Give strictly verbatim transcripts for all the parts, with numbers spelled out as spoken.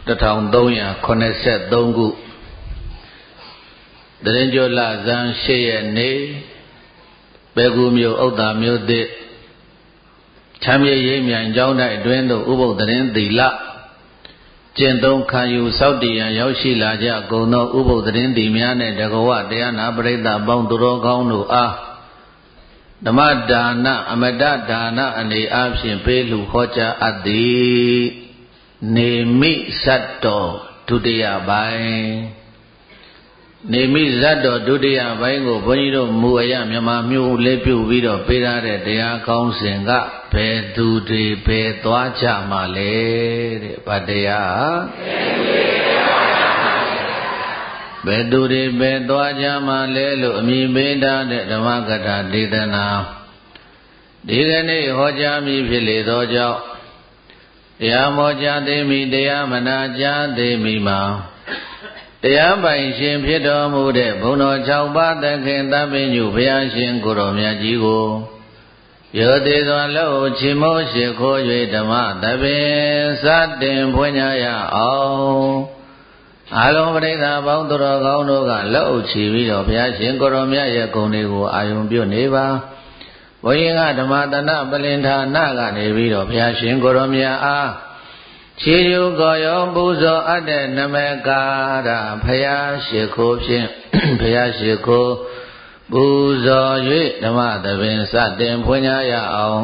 တစ်ထောင်သုံးရာခုနှစ်ဆယ်သုံးခုတရင်ကျော်လဇန်ရှစ်ရက်နေ့ပဲကူမြို့ဥဒ္ဒါမြို့သစ်ချမ်းမြေရိပ်မြိုင်ကျောင်းတိုက်အတွင်းသို့ဥပုသ်တရင်သီလကျင့်သုံးခံယူစောင့်တည်ရန်ရောက်ရှိလာကြကုန်သောဥပုသ်တရင်သီများနှင့်တကဝတရားနာပရိသတ်ပေါင်းသူတော်ကောင်းတို့အားဓမ္မဒါနအမတဒါနအနေအားဖြင့်ပေးလူဟောကြားအပ်သည်နေမိဇတ်တော်ဒုတိယပိုင်းနေမိဇတ်တော်ဒုတိယပိုင်းကိုဘုန်းကြီးတို့မူအရမြန်မာမျိုးလေးပြုပြီးတော့ပေးထားတဲ့တရားကောင်းစဉ်ကဘယ်သူတွေဘယ်သွားကြမှာလဲတဲ့ဗတ်တရားဘယ်သူတွေဘယ်သွားကြမှာလဲလို့အမည်ပေးထားတဲ့ဓမ္မကထာဒေသနာဒီကနေ့ဟောကြားမည်ဖြစ်လေသောကြောင့်တရားမောကြားသိမိတရားမနာကြားသိမိမှာတရားပိုင်ရှင်ဖြစ်တော်မူတဲ့ဘုန်းတော်၆ပါးသခင်သဗ္ဗညုဘုရားရှင်ကိုယ်တော်မြတ်ကြီးကိုယောသေးစွာလို့ချီးမိုးရှိခိုး၍ဓမ္မသဘင်စတင်ဖွင့်ကြရအောင်အာလုံးပရိသတ်ပေါင်းသူတော်ကောင်းတို့ကလက်အုပ်ချီပြီးတော့ဘုရားရှင်ကိုယ်တော်မြတ်ရဲ့ဂုဏ်တွေကိုအာယုံပြုနေပါဘုရင်ကဓမ္မတနပလင်ဌာနကနေပြီးတော့ဘုရားရှင်ကိုယ်တော်မြတ်အားခြေယူကောရောပူဇော်အပ်တဲ့နမကာရဘုရားရှိခိုးဖြင့်ဘုရားရှိခိုးပူဇော်၍ဓမ္မသဘင်စတင်ဖွင့်ကြရအောင်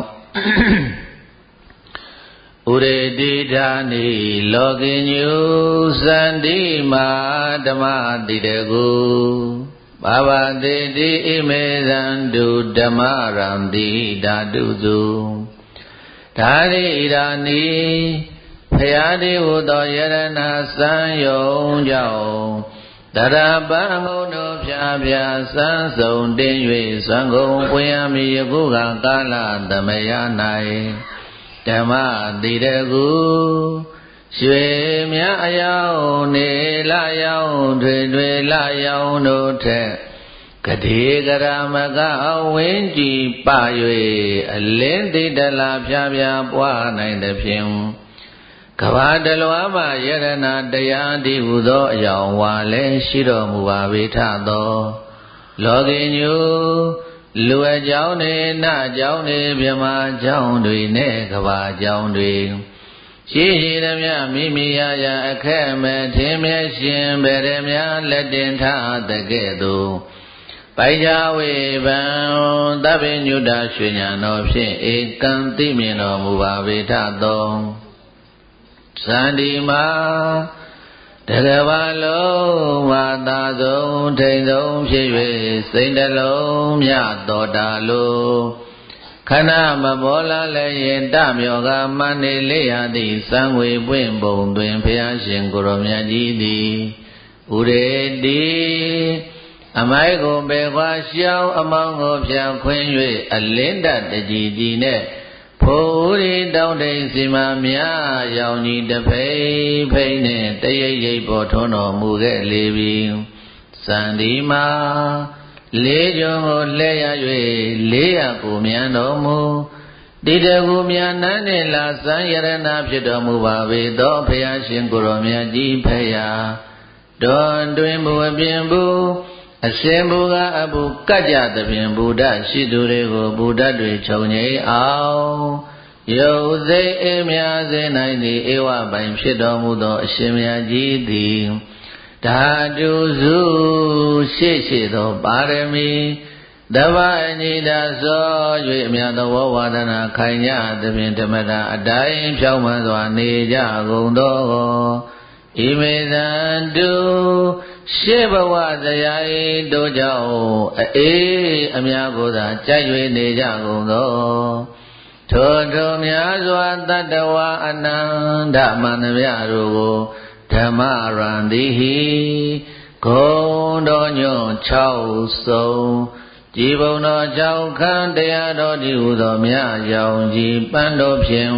ဥရေတိဓာနိလောကိညုသန္တိမာဓမ္မတိတကုဘာဝတိတိဣမေသန္တုဓမ္မရံတိဓာတုစုဓာရိဣရာနိဖယားတိဟူသောယရဏစံယုံကြောင့်တရပံငုံတို့ဖြာဖြာစံစုံတင်း၍ဇံကုန်ပွင့်ရမည်ယခုကကာလသမယ၌ဓမ္မတိတကုရွှေမြအယောင်နေလယောင်ထွေထွေလယောင်တို့ထက်ကတိကရမကအဝင်းကြည်ပ၍အလင်းတိတလာဖြာဖြာပွားနိုင်သဖြင့်ကဘာတလွားမှယရဏတရားတိဟုသောအယောင်ဝါလည်းရှိတော်မူပါဝိထသောလောကိညုလူအကြောင်းတွေနအကြောင်းတွေမြမအကြောင်းတွေနဲ့ကဘာအကြောင်းတွေရှိရှိသမျှမိမိရရအခက်မဲ့ထင်မြဲရှင်ဗေရမြလက်တင်ထားတကဲ့သို့ပိုက်ကြဝေဗံသဗ္ဗညုတရွှေညာတော်ဖြင့်ဧကံသိမြင်တော်မူပါဝိထသောသန္တိမာတကဘာလုံးဝသာဆုံးထိန်ဆုံးဖြစ်၍စိတ်နှလုံးမြတော်တာလိုခဏမဘောလာလည်းရင်တမြောကမန္နေလေးရသည်စံဝေပွင့်ပုံတွင်ဘုရားရှင်ကိုယ်တော်မြတ်ကြီးသည်ဥရေတိအမိုက်ကိုပေခွာရှောင်းအမောင်းကိုဖြောင်းခွင်း၍အလင်းတတကြီးကြီးနဲ့ဖိုးရီတောင်းတိန်စီမမြရောင်ကြီးတဖိဖိနဲ့တရိပ်ရိပ်ပေါ်ထွန်းတော်မူခဲ့လေပြီစန္ဒီမာလေးကြုံကိုလှဲရ၍လေးရကိုမြန်တော်မူတိတကူမြန်နန်းနှင့်လာစံရဏဖြစ်တော်မူပါပေသောဘုရားရှင်ကိုယ်တော်မြတ်ကြီးဖရာတော်တွင်ဘုအပြင်ဘူးအရှင်ဘုရားအဘုကကြသဖြင့်ဘုဒ္ဓရှိသူတွေကိုဘုဒ္ဓတွေခြုံငိမ့်အောင်ယုတ်စိတ်အမြာစေနိုင်သည့်ဧဝပိုင်ဖြစ်တော်မူသောအရှင်မြတ်ကြီးသည်ဓာတုစုရှေ့ရှေ့သောပါရမီတပ္ပအနိဒာသော၍အမြတ်သောဝါဒနာခိုင်ကြသဖြင့်ဓမ္မတာအတိုင်းဖြောင်းမှန်စွာနေကြကုန်သောဣမေသန္တုရှေးဘဝတရားဤတို့ကြောင့်အေးအများကိုသာကြိုက်၍နေကြကုန်သောထိုထိုများစွာတတ္တဝါအနန္တမန္တမြတို့ကိုဓမ္မရံတိဟိဂုံတော်ညွန့်၆စုံကြည်ဘုံတော်၆ခန်းတရားတော်ဒီဟုသောမြတ်ရောင်ကြီးပန်းတော်ဖြင့်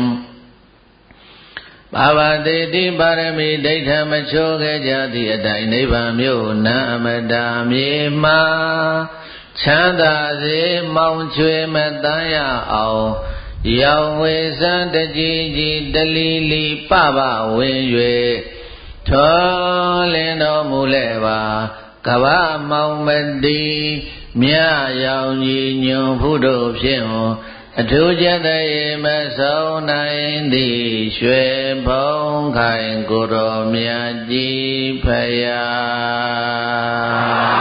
ဘာဝတိတိပါရမီဒိဋ္ဌမချိုးခဲ့ကြသည့်အတိုင်းနိဗ္ဗာန်မြို့နာအမတာမြေမှာချမ်းသာစေမောင်ချွေမတန်းရအောင်ရောင်ဝေစံတကြီးကြီးတလီလီပပဝင်၍ထောလင်းတော်မူလဲပါကဗ္ဗမောင်မတိမြရောင်ကြီးညွန်ဖုတို့ဖြင့်အထူးကျတဲ့မဆုံးနိုင်သည်ရွှေဘုံခိုင်ကိုတော်မြတ်ကြီးဖယား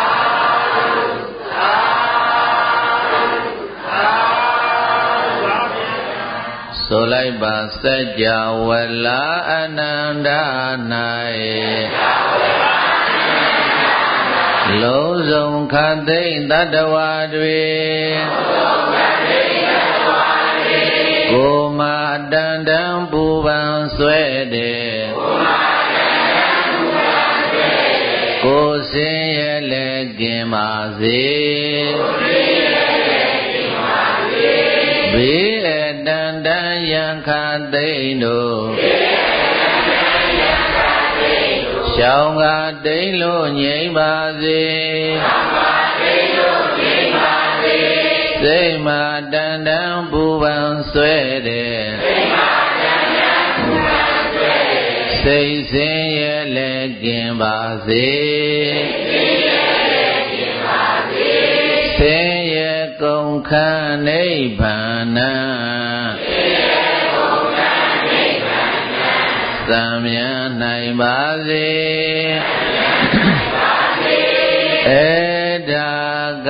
ဆိုလိုက်ပါစัจ java လာအနန္တ၌လုံးစုံခတ်သိမ့်တတ္တဝါတွေကိုမတန်တန်ပူပန်ဆွဲတဲ့ကိုစင်ရဲ့လည်းကင်ပါစေဘေးအတန်တန်ရန်ခတ်သိမ့်တို့ရှောင်းကတိန်လို့ငြိမ့်ပါစေစိတ်မှတန်တန်ပူပန်ဆွဲတဲ့စိတ်စင်ရဲ့လည်းကင်ပါစေဆင်းရဲကုန်ခန်းနိဗ္ဗာန်သံမြတ်နိုင်ပါစေဧဒါက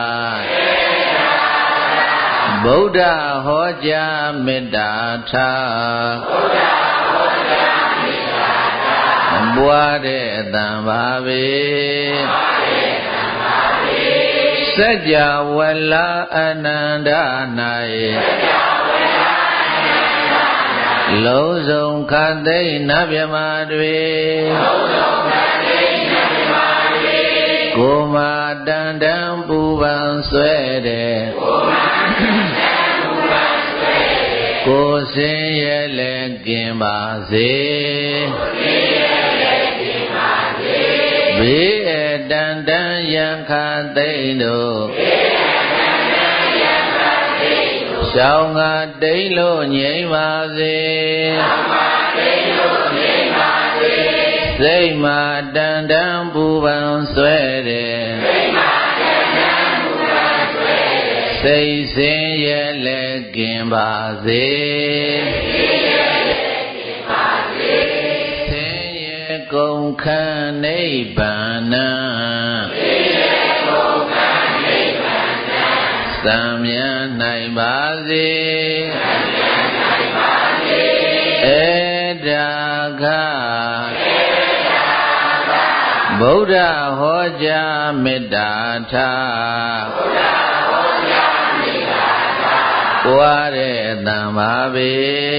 ဗုဒ္ဓဟောကြားမေတ္တာထားဘွားတဲ့အတန်ပါပဲစัจ java လာအနန္တ၌လုံးစုံခတ်သိမ့်နတ်မြမတွေကိုမတန်တန်ပူပန်ဆွဲတဲ့ကိုစင်ရဲ့လည်းကင်ပါစေဘေးအတန်တန်ရန်ခတ်သိမ့်တို့ရှောင်းကတိန်လို့ငြိမ့်ပါစေစိတ်မှတန်တန်ပူပန်ဆွဲတဲ့စိတ်စင်ရဲ့လည်းကင်ပါစေဆင်းရဲကုန်ခန်းနိဗ္ဗာန်သံမြတ်နိုင်ပါစေဧဒါကဗုဒ္ဓဟောကြားမေတ္တာထားပွားတဲ့အတန်ပါပဲ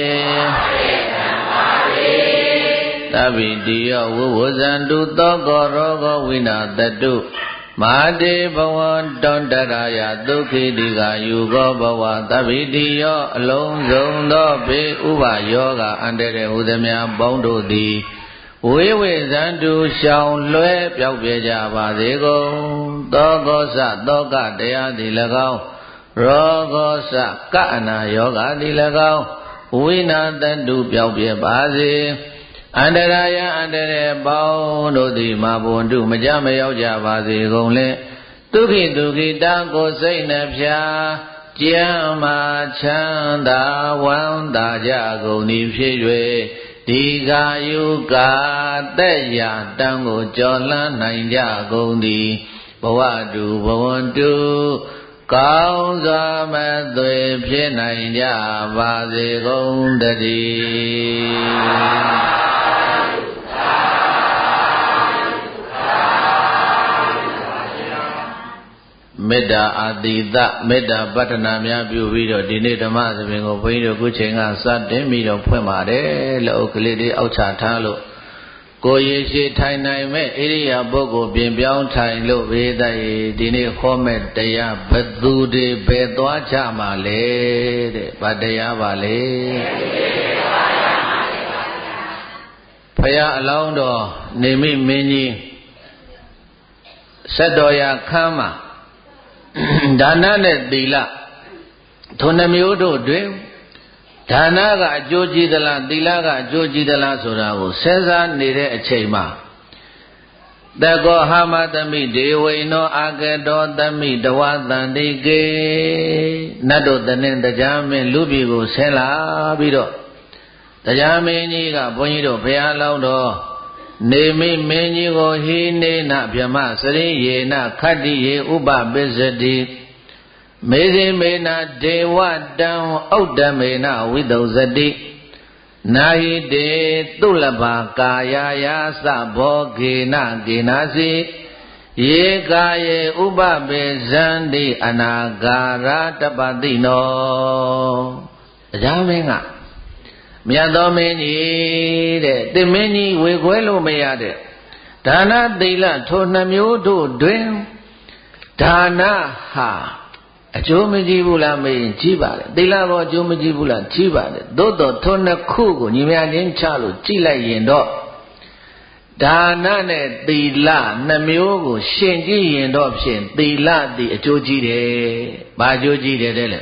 သဗ္ဗိတိယဝဝဇန္တုသောကောရောဂဝိနာတတုမာတိဘဝတွန္တရာယဒုက္ခိတိကယူကောဘဝသဗ္ဗိတိယောအလုံးစုံသောဘေးဥပါယောဂအန္တရာယ်ဟုသမျှပေါင်းတို့သည်ဝေဝေဇန္တုရှောင်လွဲပြောက်ပြကြပါစေကုန်သောကောစသောကတရားသည်၎င်းရောဂောစကအနာယောဂသည်၎င်းဝိနာတတုပြောက်ပြပါစေအန္တရာယအန္တရာယ်ပေါင်းတို့သည်မဘုံတုမကြမရောက်ကြပါစေကုန်လေဒုက္ခိဒုက္ခိတာကိုစိတ်နှဖျားကျမ်းမာချမ်းသာဝမ်းသာကြကုန်သည်ဖြစ်၍ဒီကာယုကာသက်ရာတံကိုကြော်လှမ်းနိုင်ကြကုန်သည်ဘဝတုဘဝတုကောင်းစွာမသွေဖြစ်နိုင်ကြပါစေကုန်တည်းမေတ္တာအာတိသမေတ္တာပတ္ထနာများပြုပြီးတော့ဒီနေ့ဓမ္မသဘင်ကိုဘုန်းကြီးတို့ခုချိန်ကစတင်ပြီးတော့ဖွင့်ပါတယ်လက်အုပ်ကလေးလေးအောက်ချထားလို့ကိုယ်ရရှိထိုင်နိုင်မဲ့ဣရိယာပုဂ္ဂိုလ်ပြင်ပြောင်းထိုင်လို့ဝေဒယေဒီနေ့ဟောမဲ့တရားဘသူတွေဘယ်သွားကြမှာလဲတဲ့ဗတရားပါလေဖရာအလောင်းတော်နေမိမင်းကြီးဆက်တော်ရခမ်းမှာဒါနနဲ့သီလထိုနှမျိုးတို့တွင်ဒါနကအကျိုးကြီးသလားသီလကအကျိုးကြီးသလားဆိုတာကိုစဉ်းစားနေတဲ့အချိန်မှာတကောဟမသမိဒေဝိနောအာကတောသမိတဝတန္တိကေနတ်တို့တနင်တရားမင်းလူပြည်ကိုဆင်းလာပြီးတော့တရားမင်းကြီးကဘုန်းကြီးတို့ဘုရားလောင်းတော်နေမိမင်းကြီးကိုဟိနေနဗြဟ္မစရိယေနခတ္တိယေဥပပစ္စတိမေဇိမေနဒေဝတံဥဒ္ဓမေနဝိသုဇတိနာဟိတေတုလဘာကာယယာသဘောခေနကေနာစီယေကာယေဥပပေဇန္တိအနာဂါရတပတိနောတရားမင်းကမြတ်သောမင်းကြီးတဲ့တမင်းကြီးဝေခွဲလို့မရတဲ့ဒါနသီလထိုနှမျိုးတို့တွင်ဒါနဟာအကျိုးမကြည့်ဘူးလားမေးရင်ကြည့်ပါတယ်သီလကောအကျိုးမကြည့်ဘူးလားကြည့်ပါတယ်သို့တော်ထိုနှစ်ခုကိုညီမချင်းချလို့ကြည့်လိုက်ရင်တော့ဒါနနဲ့သီလနှစ်မျိုးကိုရှင်ကြည့်ရင်တော့ဖြင့်သီလသည်အကျိုးကြီးတယ်။ဘာအကျိုးကြီးတယ်တဲ့လဲ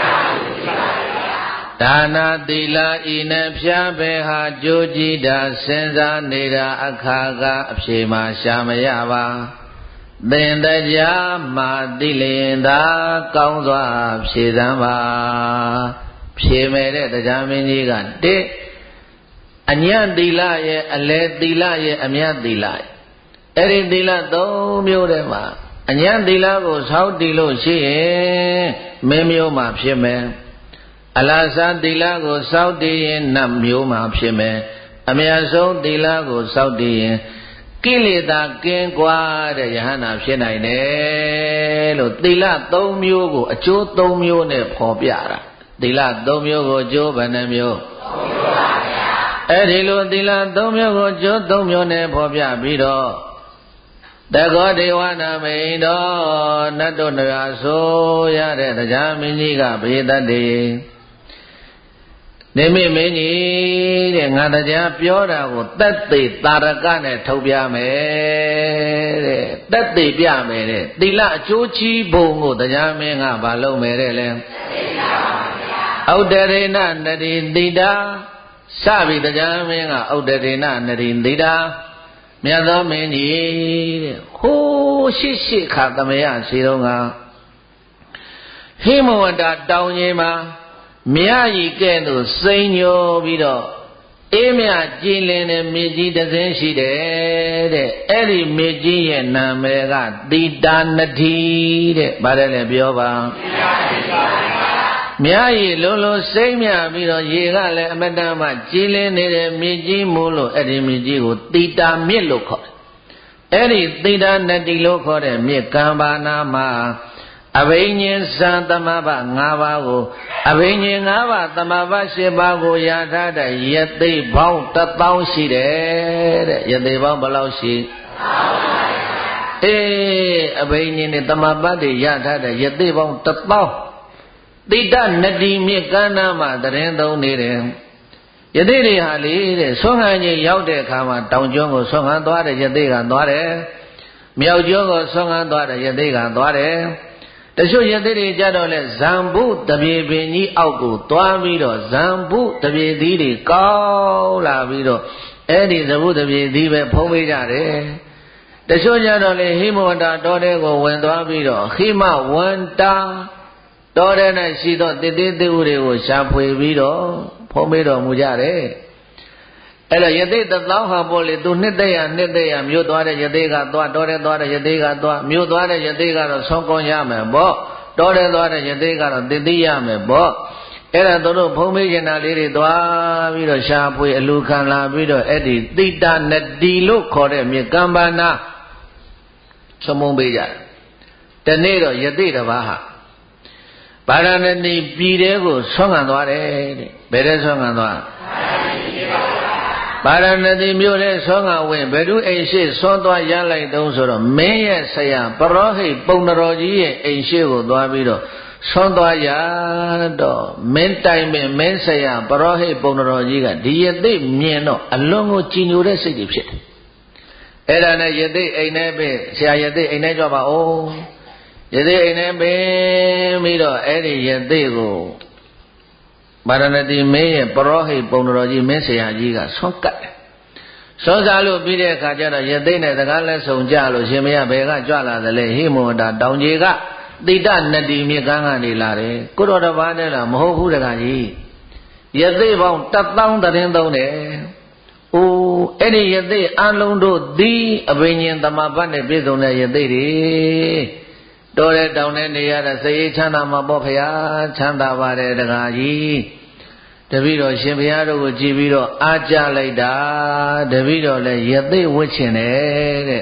ဒါနသီလဤနဲ့ဖြားပဲဟာကြိုးကြည့်တာစဉ်းစားနေတာအခါကအဖြေမှာရှာမရပါသင်တရားမှာသိလျင်သာကောင်းစွာဖြေစမ်းပါဖြေမယ်တဲ့တရားမင်းကြီးကတစ်အညံ့သီလရဲ့အလဲသီလရဲ့အမြတ်သီလရဲ့အဲ့ဒီသီလသုံးမျိုးထဲမှာအညံ့သီလကိုစောင့်တည်လို့ရှိရင်မင်းမျိုးမှာဖြစ်မယ်အလားစားသီလကိုစောင့်တည်ရင်နတ်မျိုးမှာဖြစ်မယ်အမြတ်ဆုံးသီလကိုစောင့်တည်ရင်ကိလေသာကင်းကွာတဲ့ယဟန္တာဖြစ်နိုင်တယ်လို့သီလသုံးမျိုးကိုအကျိုးသုံးမျိုးနဲ့ဖော်ပြတာသီလသုံးမျိုးကိုအကျိုးဘယ်နှမျိုးသုံးမျိုးပါဗျာအဲ့ဒီလိုသီလသုံးမျိုးကိုအကျိုးသုံးမျိုးနဲ့ဖော်ပြပြီးတော့တကောဒေဝနာမိန်တော်နတ်တို့တရားဆိုရတဲ့တရားမင်းကြီးကဘေးတတ်တယ်နေမိမင်းကြီးတဲ့ငါတရားပြောတာကိုတက်သေးတာရကနဲ့ထုတ်ပြမယ်တဲ့တက်သေးပြမယ်တဲ့သီလအကျိုးကြီးဘုံကိုတရားမင်းကဘာလုပ်မယ်တဲ့လဲဥဒ္ဒရေနနတိတိတာစပြီတရားမင်းကဥဒ္ဒရေနနတိတိတာမြတ်သောမင်းကြီးတဲ့ဟိုးရှိရှိခါသမယစီတော်ကဟိမဝတ္တတောင်ကြီးမှာမြတ်ကြီးကဲ့သို့စိန်ညိုပြီးတော့အေးမြကြည်လင်တဲ့မြေကြီးတစ်စင်းရှိတယ်တဲ့အဲ့ဒီမြေကြီးရဲ့နာမည်ကသီတာနတိတဲ့ဗါတယ်လေပြောပါမြတ်ကြီးလုံးလုံးစိတ်မြပြီးတော့ရေကလည်းအမတန်မှကြည်လင်နေတဲ့မြေကြီးမို့လို့အဲ့ဒီမြေကြီးကိုသီတာမြစ်လို့ခေါ်တယ်အဲ့ဒီသီတာနတိလို့ခေါ်တဲ့မြစ်ကံပါနာမှာအဘိညာဉ်စံသမဘ၅ပါးကိုအဘိညာဉ်၅ပါးသမဘ၈ပါးကိုရထားတဲ့ယသိပေါင်းတစ်သောင်းရှိတယ်တဲ့ယသိပေါင်းဘယ်လောက်ရှိအေးအဘိညာဉ်နဲ့သမဘတွေရထားတဲ့ယသိပေါင်းတစ်သောင်းတိတနတိမြစ်ကမ်းနားမှာတရင်သုံးနေတယ်ယသိတွေဟာလေတဲ့ဆွမ်းခံကြီးရောက်တဲ့အခါမှာတောင်ကျွန်းကိုဆွမ်းခံသွားတဲ့ယသိကသွားတယ်မြောက်ကျွန်းကိုဆွမ်းခံသွားတဲ့ယသိကသွားတယ်တချို့ယသိတွေကြတော့လဲဇံဘုတပြေပင်ကြီးအောက်ကိုသွားပြီးတော့ဇံဘုတပြေသီးတွေကောက်လာပြီးတော့အဲ့ဒီဇဘုတပြေသီးပဲဖုံးပေးကြတယ်တချို့ကြတော့လဲဟိမဝတ္တတောတဲကိုဝင်သွားပြီးတော့ဟိမဝန္တာတောတဲ၌ရှိသောတည်တည်သူတွေကိုရှာဖွေပြီးတော့ဖုံးပေးတော်မူကြတယ်အဲ့တော့ယသိတသောဟာပေါ်လေသူနှစ်သက်ရနှစ်သက်ရမြို့သွားတဲ့ယသိကသွားတောတဲ့သွားတဲ့ယသိကသွားမြို့သွားတဲ့ယသိကတော့ဆုံးကုန်းရမယ်ပေါ့တောတဲ့သွားတဲ့ယသိကတော့တည်တည်ရမယ်ပေါ့အဲ့ဒါသူတို့ဖုံးပေးကျင်တာလေးတွေသွားပြီးတော့ရှာဖွေအလူခံလာပြီးတော့အဲ့ဒီတိတနတိလို့ခေါ်တဲ့မြေကမ္ဘာနာဆုံးမပေးကြတယ်တနေ့တော့ယသိတစ်ပါးဟာဗာရာဏသီပြည်တဲကိုဆွမ်းခံသွားတယ်တဲ့ဘယ်တဲ့ဆွမ်းခံသွားဗာရာဏသီမြို့ထဲဆွမ်းခံဝင်ဘယ်သူအိမ်ရှိဆွမ်းသွားရလိုက်တုံးဆိုတော့မင်းရဲ့ဆရာပရောဟိတ်ပုံတော်ကြီးရဲ့အိမ်ရှိကိုသွားပြီးတော့ဆွမ်းသွားရတော့မင်းတိုင်ပင်မင်းဆရာပရောဟိတ်ပုံတော်ကြီးကဒီယသိမြင်တော့အလွန်ကိုကြည်ညိုတဲ့စိတ်တွေဖြစ်တယ်အဲ့ဒါနဲ့ယသိအိမ်ထဲပဲဆရာယသိအိမ်ထဲကြွပါဦးယသိအိမ်ထဲပဲပြီးတော့အဲ့ဒီယသိကိုပါရဏတိမင်းရဲ့ပရောဟိတ်ပုံတော်ကြီးမင်းဆရာကြီးကဆွန့်ကတ်တယ်ဆွန့်စားလို့ပြီးတဲ့အခါကျတော့ရသိနဲ့စကားလက်ဆောင်ကြလို့ရှင်မရဘယ်ကကြွလာတယ်လဲဟိမဝန္တာတောင်ကြီးကတိတနတိမြေကန်းကနေလာတယ်ကိုတော်တစ်ပါးနဲ့လားမဟုတ်ဘူးတကားကြီးရသိပေါင်းတစ်သောင်းတရင်သုံးတယ်အိုးအဲ့ဒီရသိအလုံးတို့သည်အဘိညာဉ်သမဘတ်နဲ့ပြည့်စုံတဲ့ရသိတွေတော်တဲ့တောင်နဲ့နေရတဲ့စိတ်ချမ်းသာမှာပေါ့ဖရာချမ်းသာပါတယ်တကားကြီးတပည့်တော်ရှင်ဘုရားတို့ကိုကြည်ပြီးတော့အားကြလိုက်တာတပည့်တော်လည်းရသိဝတ်ချင်တယ်တဲ့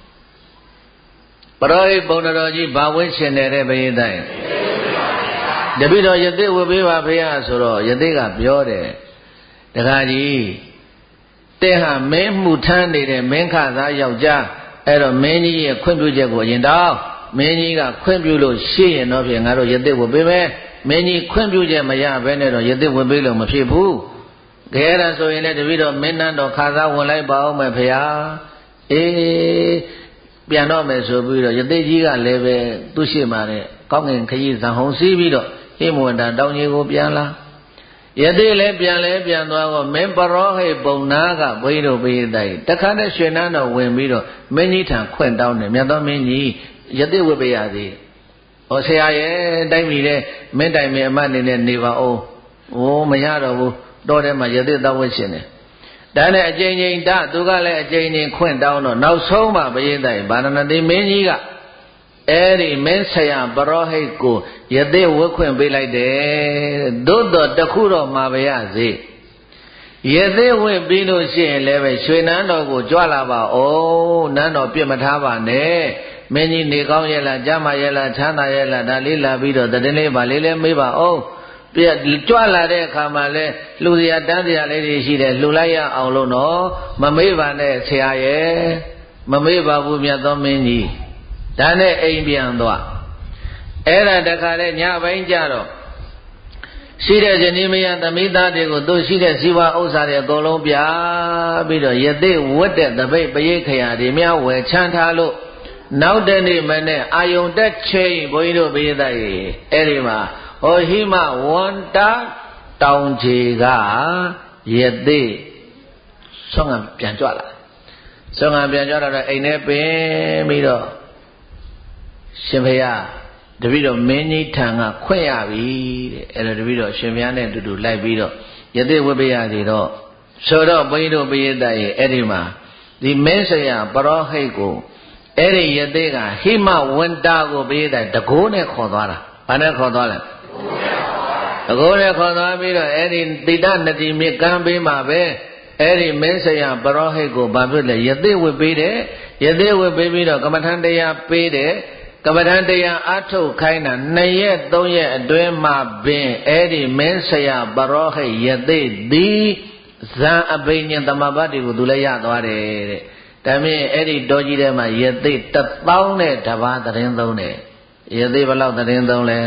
ပရောဟိတ်ပုံတော်ကြီးဘာဝတ်ချင်တယ်တဲ့ဘယင်းတိုင်းတပည့်တော်ရသိဝတ်ပေးပါဖေရဆိုတော့ရသိကပြောတယ်တခါကြီးတဲ့ဟာမင်းမှုထမ်းနေတဲ့မင်းခသားယောက်ျားအဲ့တော့မင်းကြီးရဲ့ခွင့်ပြုချက်ကိုအရင်တော့မင်းကြီးကခွင့်ပြုလို့ရှိရင်တော့ဖြင့်ငါတို့ရသိဝတ်ပေးမယ်မင်းကြီးခွင့်ပြုချက်မရဘဲနဲ့တော့ရသိဝတ်ပေးလို့မဖြစ်ဘူးခဲရဆိုရင်လည်းတပည့်တော်မင်းနန်းတော်ခသားဝင်လိုက်ပါအောင်မယ်ဖေဟာအေးပြန်တော့မယ်ဆိုပြီးတော့ရသိကြီးကလည်းပဲသူ့ရှိမှတဲ့ကောင်းငင်ခရီးဇံဟုံစီးပြီးတော့ဟိမဝန္တာတောင်ကြီးကိုပြန်လာယသိလည်းပြန်လဲပြန်သွားတော့မင်းပရောဟိတ်ပုံနာကဘုန်းကြီးတို့ဘုရားတိုင်တခါနဲ့ရွှေနန်းတော်ဝင်ပြီးတော့မင်းကြီးထံခွင့်တောင်းတယ်မြတ်သောမင်းကြီးယသိဝိပယသည်ဟောဆရာရဲ့တိုင်းပြည်တဲ့မင်းတိုင်မင်းအမတ်နေနဲ့နေပါအောင်ဟိုမရတော့ဘူးတော်တယ်မှာယသိတော်ဝတ်ရှင်တယ်ဒါနဲ့အကျဉ်းချင်းတသူကလည်းအကျဉ်းချင်းခွင့်တောင်းတော့နောက်ဆုံးမှဘုရားတိုင်ဗာရဏသီမင်းကြီးကအဲ့ဒီမင်းဆရာပရောဟိတ်ကိုယသိဝတ်ခွင့်ပေးလိုက်တယ်သို့တော်တခုတော့မှာပါရစေယသိဝတ်ပြီးလို့ရှိရင်လည်းပဲရွှေနန်းတော်ကိုကြွလာပါဦးနန်းတော်ပြစ်မထားပါနဲ့မင်းကြီးနေကောင်းရဲ့လားကြားမရဲ့လားချမ်းသာရဲ့လားဒါလေးလာပြီးတော့တည်လေးပါလေးလေးမေးပါဦးပြကြွလာတဲ့အခါမှာလဲလှူစရာတန်းစရာလေးတွေရှိတယ်လှူလိုက်ရအောင်လို့နော်မမေးပါနဲ့ဆရာရဲ့မမေးပါဘူးမြတ်သောမင်းကြီးဒါနဲ့အိမ်ပြန်သွားအဲ့ဒါတခါလဲညပိုင်းကြတော့ရှိတဲ့ဇနီးမယားသမီးသားတွေကိုသူရှိတဲ့ဇီဝဥစ္စာတွေအကုန်လုံးပြပြီးတော့ယသိဝတ်တဲ့တပိတ်ပရိခရာတွေများဝယ်ချမ်းထားလို့နောက်တနေ့မနေ့အာယုန်တက်ချိန်ဘုန်းကြီးတို့ဘုရားသားကြီးအဲ့ဒီမှာဟောဟိမဝန္တာတောင်ကြီးကယသိဆုံးကပြန်ကြွလာဆုံးကပြန်ကြွလာတော့အိမ်ထဲပင်ပြီးတော့ရှင်ဘုရားတပည့်တော်မင်းကြီးထံကခွင့်ရပြီတဲ့အဲ့တော့တပည့်တော်ရှင်ဘုရားနဲ့အတူတူလိုက်ပြီးတော့ယသိဝိပယစီတော့ဆိုတော့ဘုန်းကြီးတို့ဘုရားသားကြီးအဲ့ဒီမှာဒီမင်းဆရာပရောဟိတ်ကိုအဲ့ဒီယသိကဟိမဝန္တာကိုဘုရားသားတကိုးနဲ့ခေါ်သွားတာဘာနဲ့ခေါ်သွားလဲတကိုးနဲ့ခေါ်သွားပြီးတော့အဲ့ဒီတိတနတိမြေကမ်းပေးမှာပဲအဲ့ဒီမင်းဆရာပရောဟိတ်ကိုဘာဖြစ်လဲယသိဝတ်ပေးတယ်ယသိဝတ်ပေးပြီးတော့ကမ္မထံတရားပေးတယ်ကမ္မထံတရားအထုတ်ခိုင်းတာနှစ်ရက်သုံးရက်အတွင်းမှာပင်အဲ့ဒီမင်းဆရာပရောဟိတ်ယသိသည်ဇံအဘိညာဉ်သမဘတ်တွေကိုသူလည်းရသွားတယ်တဲ့ဒါမြင်အဲ့ဒီတော်ကြီးထဲမှာယသိတစ်သောင်းနဲ့တစ်ပါးသတင်းသုံးတယ်ယသိဘယ်လောက်သတင်းသုံးလဲ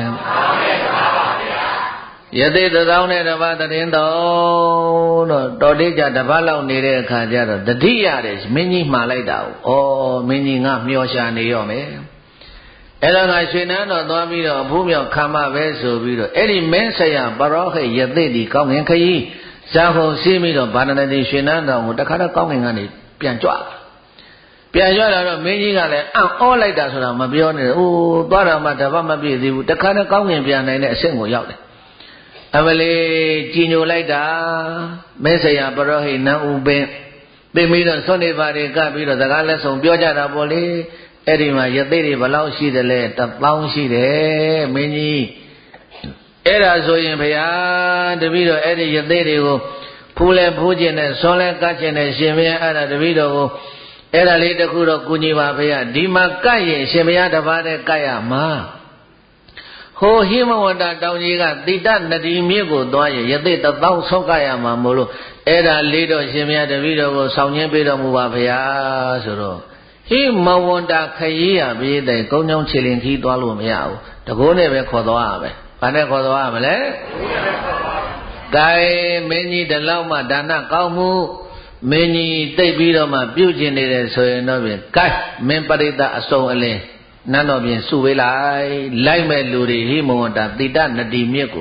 ယသိတစ်သောင်းနဲ့တစ်ပါးသတင်းသုံးတော့တော်တိကြတစ်ပတ်လောက်နေတဲ့အခါကျတော့တတိရတယ်မင်းကြီးမှားလိုက်တာ။ဩမင်းကြီးငါမျောရှာနေရောမယ်။အဲ့တော့ငါရွှေနန်းတော်သွားပြီးတော့အဖိုးမြောက်ခံမပဲဆိုပြီးတော့အဲ့ဒီမင်းဆရာပရောဟိတ်ယသိဒီကောင်းငင်ခကြီးဇာဟုံစီးပြီးတော့ဗာဏဏတိရွှေနန်းတော်ကိုတခါတော့ကောင်းငင်ကနေပြန်ကြွလာပြန်ကြွလာတော့မင်းကြီးကလည်းအံ့ဩလိုက်တာဆိုတာမပြောနဲ့။အိုးသွားတာမှတပတ်မပြည့်သေးဘူးတခါတော့ကောင်းငင်ပြန်နိုင်တဲ့အဆင့်ကိုရောက်တယ်။အမလေးကြည်ညိုလိုက်တာမင်းဆရာပရောဟိတ်နန်းဦးပင်သိပြီးတော့ဆွနေပါတွေကပ်ပြီးတော့စကားလက်ဆောင်ပြောကြတာပေါ့လေ။အဲ့ဒီမှာယသိတွေဘယ်လောက်ရှိတယ်လဲတစ်သောင်းရှိတယ်မင်းကြီးအဲ့ဒါဆိုရင်ဗျာတပည့်တော်အဲ့ဒီယသိတွေကိုဖူးလဲဖူးခြင်းနဲ့ဆွလဲကတ်ခြင်းနဲ့ရှင်မရအဲ့ဒါတပည့်တော်ကိုအဲ့ဒါလေးတခုတော့ကုညီပါဗျာဒီမှာကတ်ရင်ရှင်မရတပါးနဲ့ကတ်ရမှာဟိုဟိမဝန္တာတောင်ကြီးကတိတနတိမြစ်ကိုသွားရင်ယသိတစ်သောင်းဆောက်ကရမှာမို့လို့အဲ့ဒါလေးတော့ရှင်မရတပည့်တော်ကိုဆောင်ခြင်းပေးတော်မူပါဗျာဆိုတော့ဟိမဝန္တာခရီးရပြေးတဲ့ကုန်းချောင်းခြေလင်ခီးသွားလို့မရဘူးတကိုးနဲ့ပဲခေါ်သွားရမယ်ဘာနဲ့ခေါ်သွားရမလဲဂိုင်းမင်းကြီးတလောက်မှဒါနကောင်းမှုမင်းကြီးတိတ်ပြီးတော့မှပြုကျင်နေတယ်ဆိုရင်တော့ပြင်ဂိုင်းမင်းပရိသတ်အစုံအလင်းနန်းတော်ပြင်စုဝေးလိုက်လိုက်မဲ့လူတွေဟိမဝန္တာတိတနတိမြစ်ကို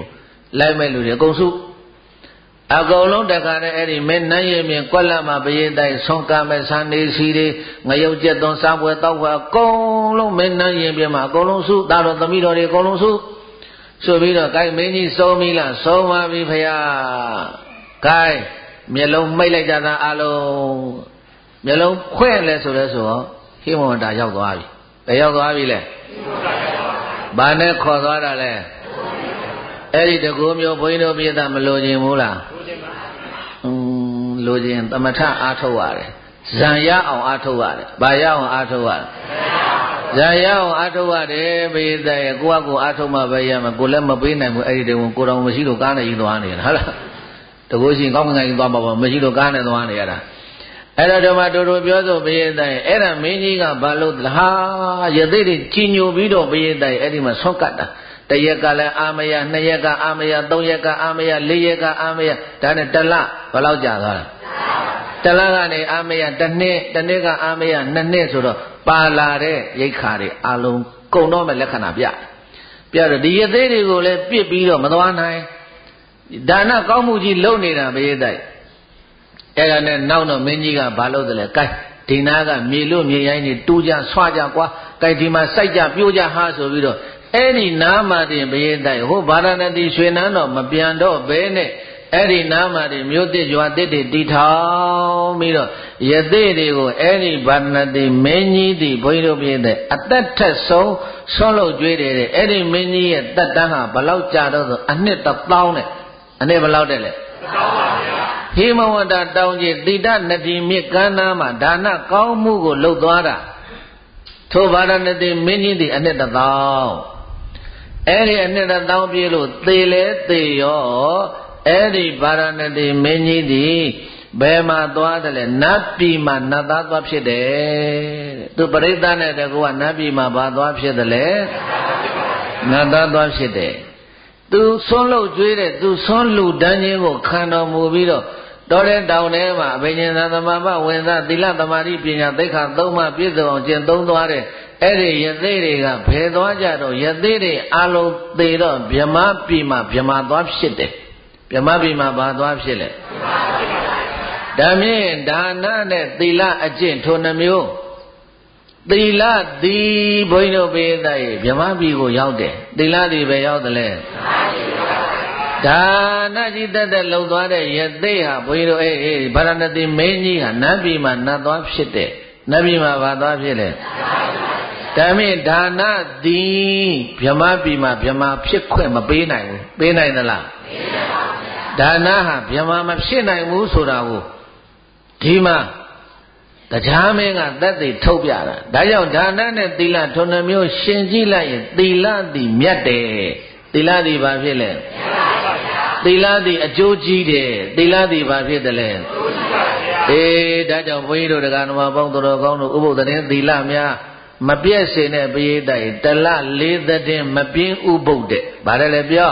လိုက်မဲ့လူတွေအကုန်စုအကုန်လုံးတခါတည်းအဲ့ဒီမင်းနန်းရည်မြင်ကွက်လက်မှာပရိသတ်ဆွန်ကမဲ့ဆန်းနေစီတွေငရုတ်ကျက်သွန်စားပွဲတောက်ပွဲအကုန်လုံးမင်းနန်းရည်ပြမှာအကုန်လုံးစုတာတော်သမီးတော်တွေအကုန်လုံးစုဆိုပြီးတော့ဂိုင်းမင်းကြီးစုံပြီလားစုံပါပြီဖရာဂိုင်းမျက်လုံးမိတ်လိုက်ကြတာအလုံးမျက်လုံးခွဲ့လဲဆိုလဲဆိုတော့ဟိမဝန္တာရောက်သွားပြီဘယ်ရောက်သွားပြီလဲဘာနဲ့ခေါ်သွားတာလဲအဲ့ဒီတကူမျိုးဘုန်းကြီးတို့ပြသမလို့ခြင်းဘူးလားอืมလို့ခြင်းသမထအားထုတ်ရတယ်ဇံရအောင်အားထုတ်ရတယ်ဘာရအောင်အားထုတ်ရလဲဇံရအောင်အားထုတ်ရတယ်ပြသရဲ့ကိုယ့်အကူအားထုတ်မှပဲရမှာကိုလည်းမပေးနိုင်ဘူးအဲ့ဒီတုန်းကိုတော်မရှိလို့ကားနဲ့ကြီးသွားနေတာဟုတ်လားတကူရှင်ကောင်းငင်ကြီးသွားမှာပေါ့မရှိလို့ကားနဲ့သွားနေရတာအဲ့တော့ဒီမှာတို့တို့ပြောဆိုပြသရဲ့အဲ့ဒါမင်းကြီးကဘာလို့လဲဟာရသေးတွေကြီးညိုပြီးတော့ပြသရဲ့အဲ့ဒီမှာဆော့ကတ်တာတရက်ကလည်းအာမယနှစ်ရက်ကအာမယသုံးရက်ကအာမယလေးရက်ကအာမယဒါနဲ့တလဘယ်လောက်ကြာသွားလဲတလကနေအာမယတစ်နှစ်တစ်နှစ်ကအာမယနှစ်နှစ်ဆိုတော့ပါလာတဲ့ရိတ်ခါတွေအလုံးကုန်တော့မဲ့လက္ခဏာပြပြတော့ဒီရသေးတွေကိုလည်းပြစ်ပြီးတော့မသွားနိုင်ဒါနကောင်းမှုကြီးလုပ်နေတာပဲတိုက်အဲ့ဒါနဲ့နောက်တော့မင်းကြီးကဘာလုပ်တယ်လဲကဲဒီနာကမြေလို့မြေရိုင်းနေတူးကြဆွာကြကွာကဲဒီမှာစိုက်ကြပြိုးကြဟာဆိုပြီးတော့အဲ့ဒီနာမတင်ဘယေတိုက်ဟိုဗာရာဏသီရွှေနန်းတော်မပြန်တော့ဘဲနဲ့အဲ့ဒီနာမတင်မြို့တစ်ရွာတစ်တွေတီထောင်ပြီးတော့ယသိတွေကိုအဲ့ဒီဗာရာဏသီမင်းကြီးတီဘုန်းကြီးတို့ဘယေတိုက်အသက်ထက်ဆုံးဆွန့်လို့ကြွေးတယ်အဲ့ဒီမင်းကြီးရဲ့တက်တန်းဟာဘလောက်ကြာတော့ဆိုအနှစ်တစ်သောင်းနဲ့အနှစ်ဘလောက်တဲ့လဲတစ်သောင်းပါဗျာဟိမဝတ္တတောင်ကြီးတိတနတိမြစ်ကမ်းနားမှာဒါနကောင်းမှုကိုလှုပ်သွားတာထိုဗာရာဏသီမင်းကြီးတီအနှစ်တစ်သောင်းအဲ့ဒီအနှစ်တစ်သောင်းပြည့်လို့သေလဲသေရောအဲ့ဒီဗာရာဏသီမင်းကြီးဒီဘယ်မှာသွားတယ်လဲနတ်ပြည်မှာနတ်သားသွားဖြစ်တယ်တဲ့သူပရိသတ်နဲ့တကူကနတ်ပြည်မှာဘာသွားဖြစ်တယ်လဲနတ်သားသွားဖြစ်တယ်သူဆွန်းလို့ကျွေးတဲ့သူဆွန်းလူတန်းချင်းကိုခံတော်မူပြီးတော့တော်တဲ့တောင်ထဲမှာအဘိညာဉ်သာသမဘဝင်သာသီလသမာဓိပညာသိက္ခာသုံးပါးပြည့်စုံအောင်ကျင့်သုံးသွားတဲ့အဲ့ဒီယသိတွေကဘယ်သွားကြတော့ယသိတွေအလုံးသေတော့ဗြဟ္မပြည်မှာဗြဟ္မသွားဖြစ်တယ်ဗြဟ္မပြည်မှာဘာသွားဖြစ်လဲဒါမြင့်ဒါနနဲ့သီလအကျင့်ထိုနှမျိုးသီလသည်ဘုန်းကြီးတို့ပေးတဲ့ဗြဟ္မပြည်ကိုရောက်တယ်သီလသည်ပဲရောက်တယ်လေဒါနကြီးတက်တက်လုံသွားတဲ့ယသိဟာဘုန်းကြီးတို့အေးအေးဗာရာဏသီမင်းကြီးဟာနတ်ပြည်မှာနတ်သွားဖြစ်တယ်နတ်ပြည်မှာဘာသွားဖြစ်လဲဒါမြင့်ဒါနသည်ဗြဟ္မပြည်မှာဗြဟ္မဖြစ်ခွင့်မပေးနိုင်ဘူးပေးနိုင်သလားပေးနိုင်ပါဘူးဒါနဟာဗြဟ္မမဖြစ်နိုင်ဘူးဆိုတာကိုဒီမှာတရားမင်းကသက်သေထုတ်ပြတာဒါကြောင့်ဒါနနဲ့သီလထုံနှမျိုးရှင်ကြည့်လိုက်ရင်သီလသည်မြတ်တယ်သီလသည်ဘာဖြစ်လဲသီလသည်အကျိုးကြီးတယ်သီလသည်ဘာဖြစ်တယ်လဲအေးဒါကြောင့်ဘုန်းကြီးတို့တရားဓမ္မပေါင်းတော်ကောင်းတို့ဥပုသ်တဲ့သီလများမပြည့်စင်တဲ့ပရိသတ်တလလေးတဲ့မပြင်းဥပုပ်တဲ့ဗါတယ်လေပြော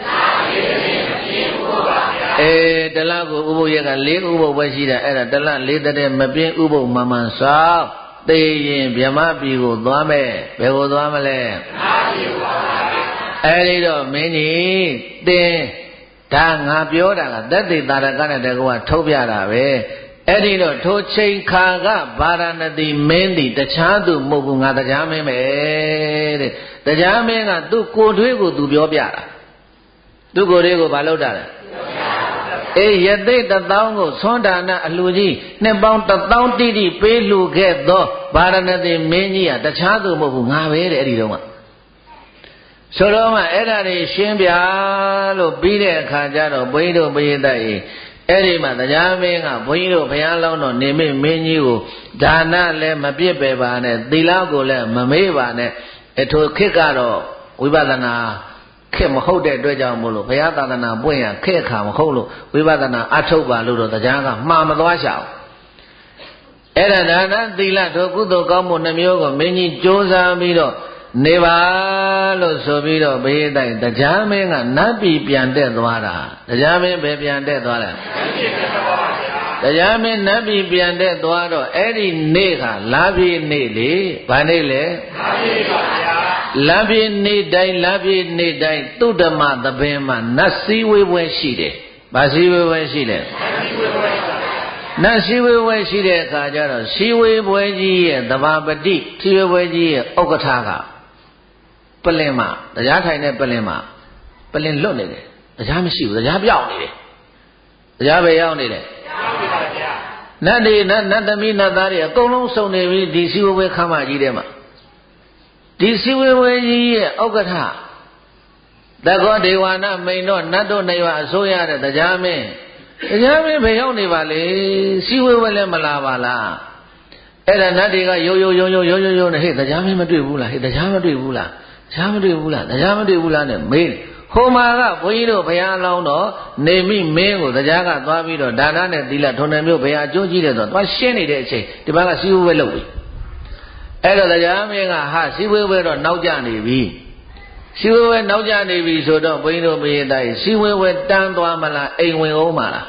အေးတလကိုဥပုပ်ရက်ကလေးဥပုပ်ပဲရှိတာအဲ့ဒါတလလေးတဲ့မပြင်းဥပုပ်မှန်မှန်ဆောက်သိရင်ဗြဟ္မပြည်ကိုသွားမယ်ဘယ်ကိုသွားမလဲဗြဟ္မပြည်ကိုသွားပါမယ်အဲ့ဒီတော့မင်းကြီးတင်းဒါငါပြောတာကသက်သေတာရကနဲ့တကောကထုတ်ပြတာပဲအဲ့ဒီတော့ထိုချိန်ခါကဗာရာဏသီမင်းသည်တခြားသူမဟုတ်ဘူးငါတရားမင်းပဲတဲ့တရားမင်းကသူ့ကိုယ်ထွေးကိုသူပြောပြတာသူ့ကိုယ်ထွေးကိုဘာလုပ်တာလဲအေးယသိတသောင်းကိုသွန်ဒါနအလှကြီးနှစ်ပေါင်းတသောင်းတိတိပေးလှူခဲ့သောဗာရာဏသီမင်းကြီးကတခြားသူမဟုတ်ဘူးငါပဲတဲ့အဲ့ဒီတော့ကဆိုတော့မှအဲ့ဒါတွေရှင်းပြလို့ပြီးတဲ့အခါကျတော့ဘုန်းကြီးတို့ဘုရားတိုက်အဲ့ဒီမှာတရားမင်းကဘုန်းကြီးတို့ဘုရားလောင်းတော်နေမိမင်းကြီးကိုဒါနလည်းမပြစ်ပယ်ပါနဲ့သီလကိုလည်းမမေ့ပါနဲ့အထိုခေတ်ကတော့ဝိပဿနာခေတ်မဟုတ်တဲ့အတွက်ကြောင့်မို့လို့ဘုရားသာသနာပွင့်ရခေတ်အခါမဟုတ်လို့ဝိပဿနာအထုတ်ပါလို့တော့တရားကမှားမသွားချအောင်အဲ့ဒါဒါနသီလတို့ကုသိုလ်ကောင်းမှုနှမျိုးကိုမင်းကြီးကြိုးစားပြီးတော့နေပါလို့ဆိုပြီးတော့ဘေးတိုက်တရားမင်းကနတ်ပြည်ပြန်တက်သွားတာတရားမင်းပဲပြန်တက်သွားတာတရားမင်းနတ်ပြည်ပြန်တက်သွားတော့အဲ့ဒီနေ့ကလာပြီနေ့လေဗာနေ့လေလာပြီပါဗျာလမ်းပြေနေတိုင်းလမ်းပြေနေတိုင်းသုဒ္ဓမသဘင်မှာနတ်စည်းဝေးပွဲရှိတယ်။ဘာစည်းဝေးပွဲရှိလဲ။နတ်စည်းဝေးပွဲရှိတဲ့အခါကျတော့စည်းဝေးပွဲကြီးရဲ့သဘာပတိစည်းဝေးပွဲကြီးရဲ့ဥက္ကဋ္ဌကပလင်မှာတရားထိုင်တဲ့ပလင်မှာပလင်လွတ်နေတယ်။တရားမရှိဘူးတရားပြောင်းနေတယ်။တရားပဲရောက်နေတယ်။ပြောင်းနေပါဗျာ။နတ်တွေနတ်နတ်သမီးနတ်သားတွေအကုန်လုံးစုံနေပြီဒီစည်းဝေးပွဲခမ်းမကြီးထဲမှာဒီစည်းဝေးပွဲကြီးရဲ့ဥက္ကဋ္ဌတကောဒေဝနာမိန်တော့နတ်တို့နေရအစိုးရတဲ့တရားမင်းတရားမင်းဘယ်ရောက်နေပါလေစည်းဝေးပွဲလည်းမလာပါလားအဲ့ဒါနတ်တွေကရိုးရိုးရိုးရိုးရိုးရိုးရိုးနဲ့ဟဲ့တရားမင်းမတွေ့ဘူးလားဟဲ့တရားမတွေ့ဘူးလားတရားမတွေ့ဘူးလားတရားမတွေ့ဘူးလားနဲ့မေးဟိုမှာကဘုန်းကြီးတို့ဘုရားလောင်းတော့နေမိမင်းကိုတရားကသွားပြီးတော့ဒါနနဲ့သီလထုံတယ်မျိုးဘုရားအကျိုးကြီးတယ်ဆိုတော့သွားရှင်းနေတဲ့အချိန်ဒီဘက်ကစည်းဝေးပွဲလုပ်ပြီအဲ့တော့တရားမင်းကဟာစည်းဝေးပွဲတော့နောက်ကျနေပြီစည်းဝေးပွဲနောက်ကျနေပြီဆိုတော့ဘုန်းကြီးတို့မေးတိုင်းစည်းဝေးပွဲတန်းသွားမလားအိမ်ဝင်အောင်မလား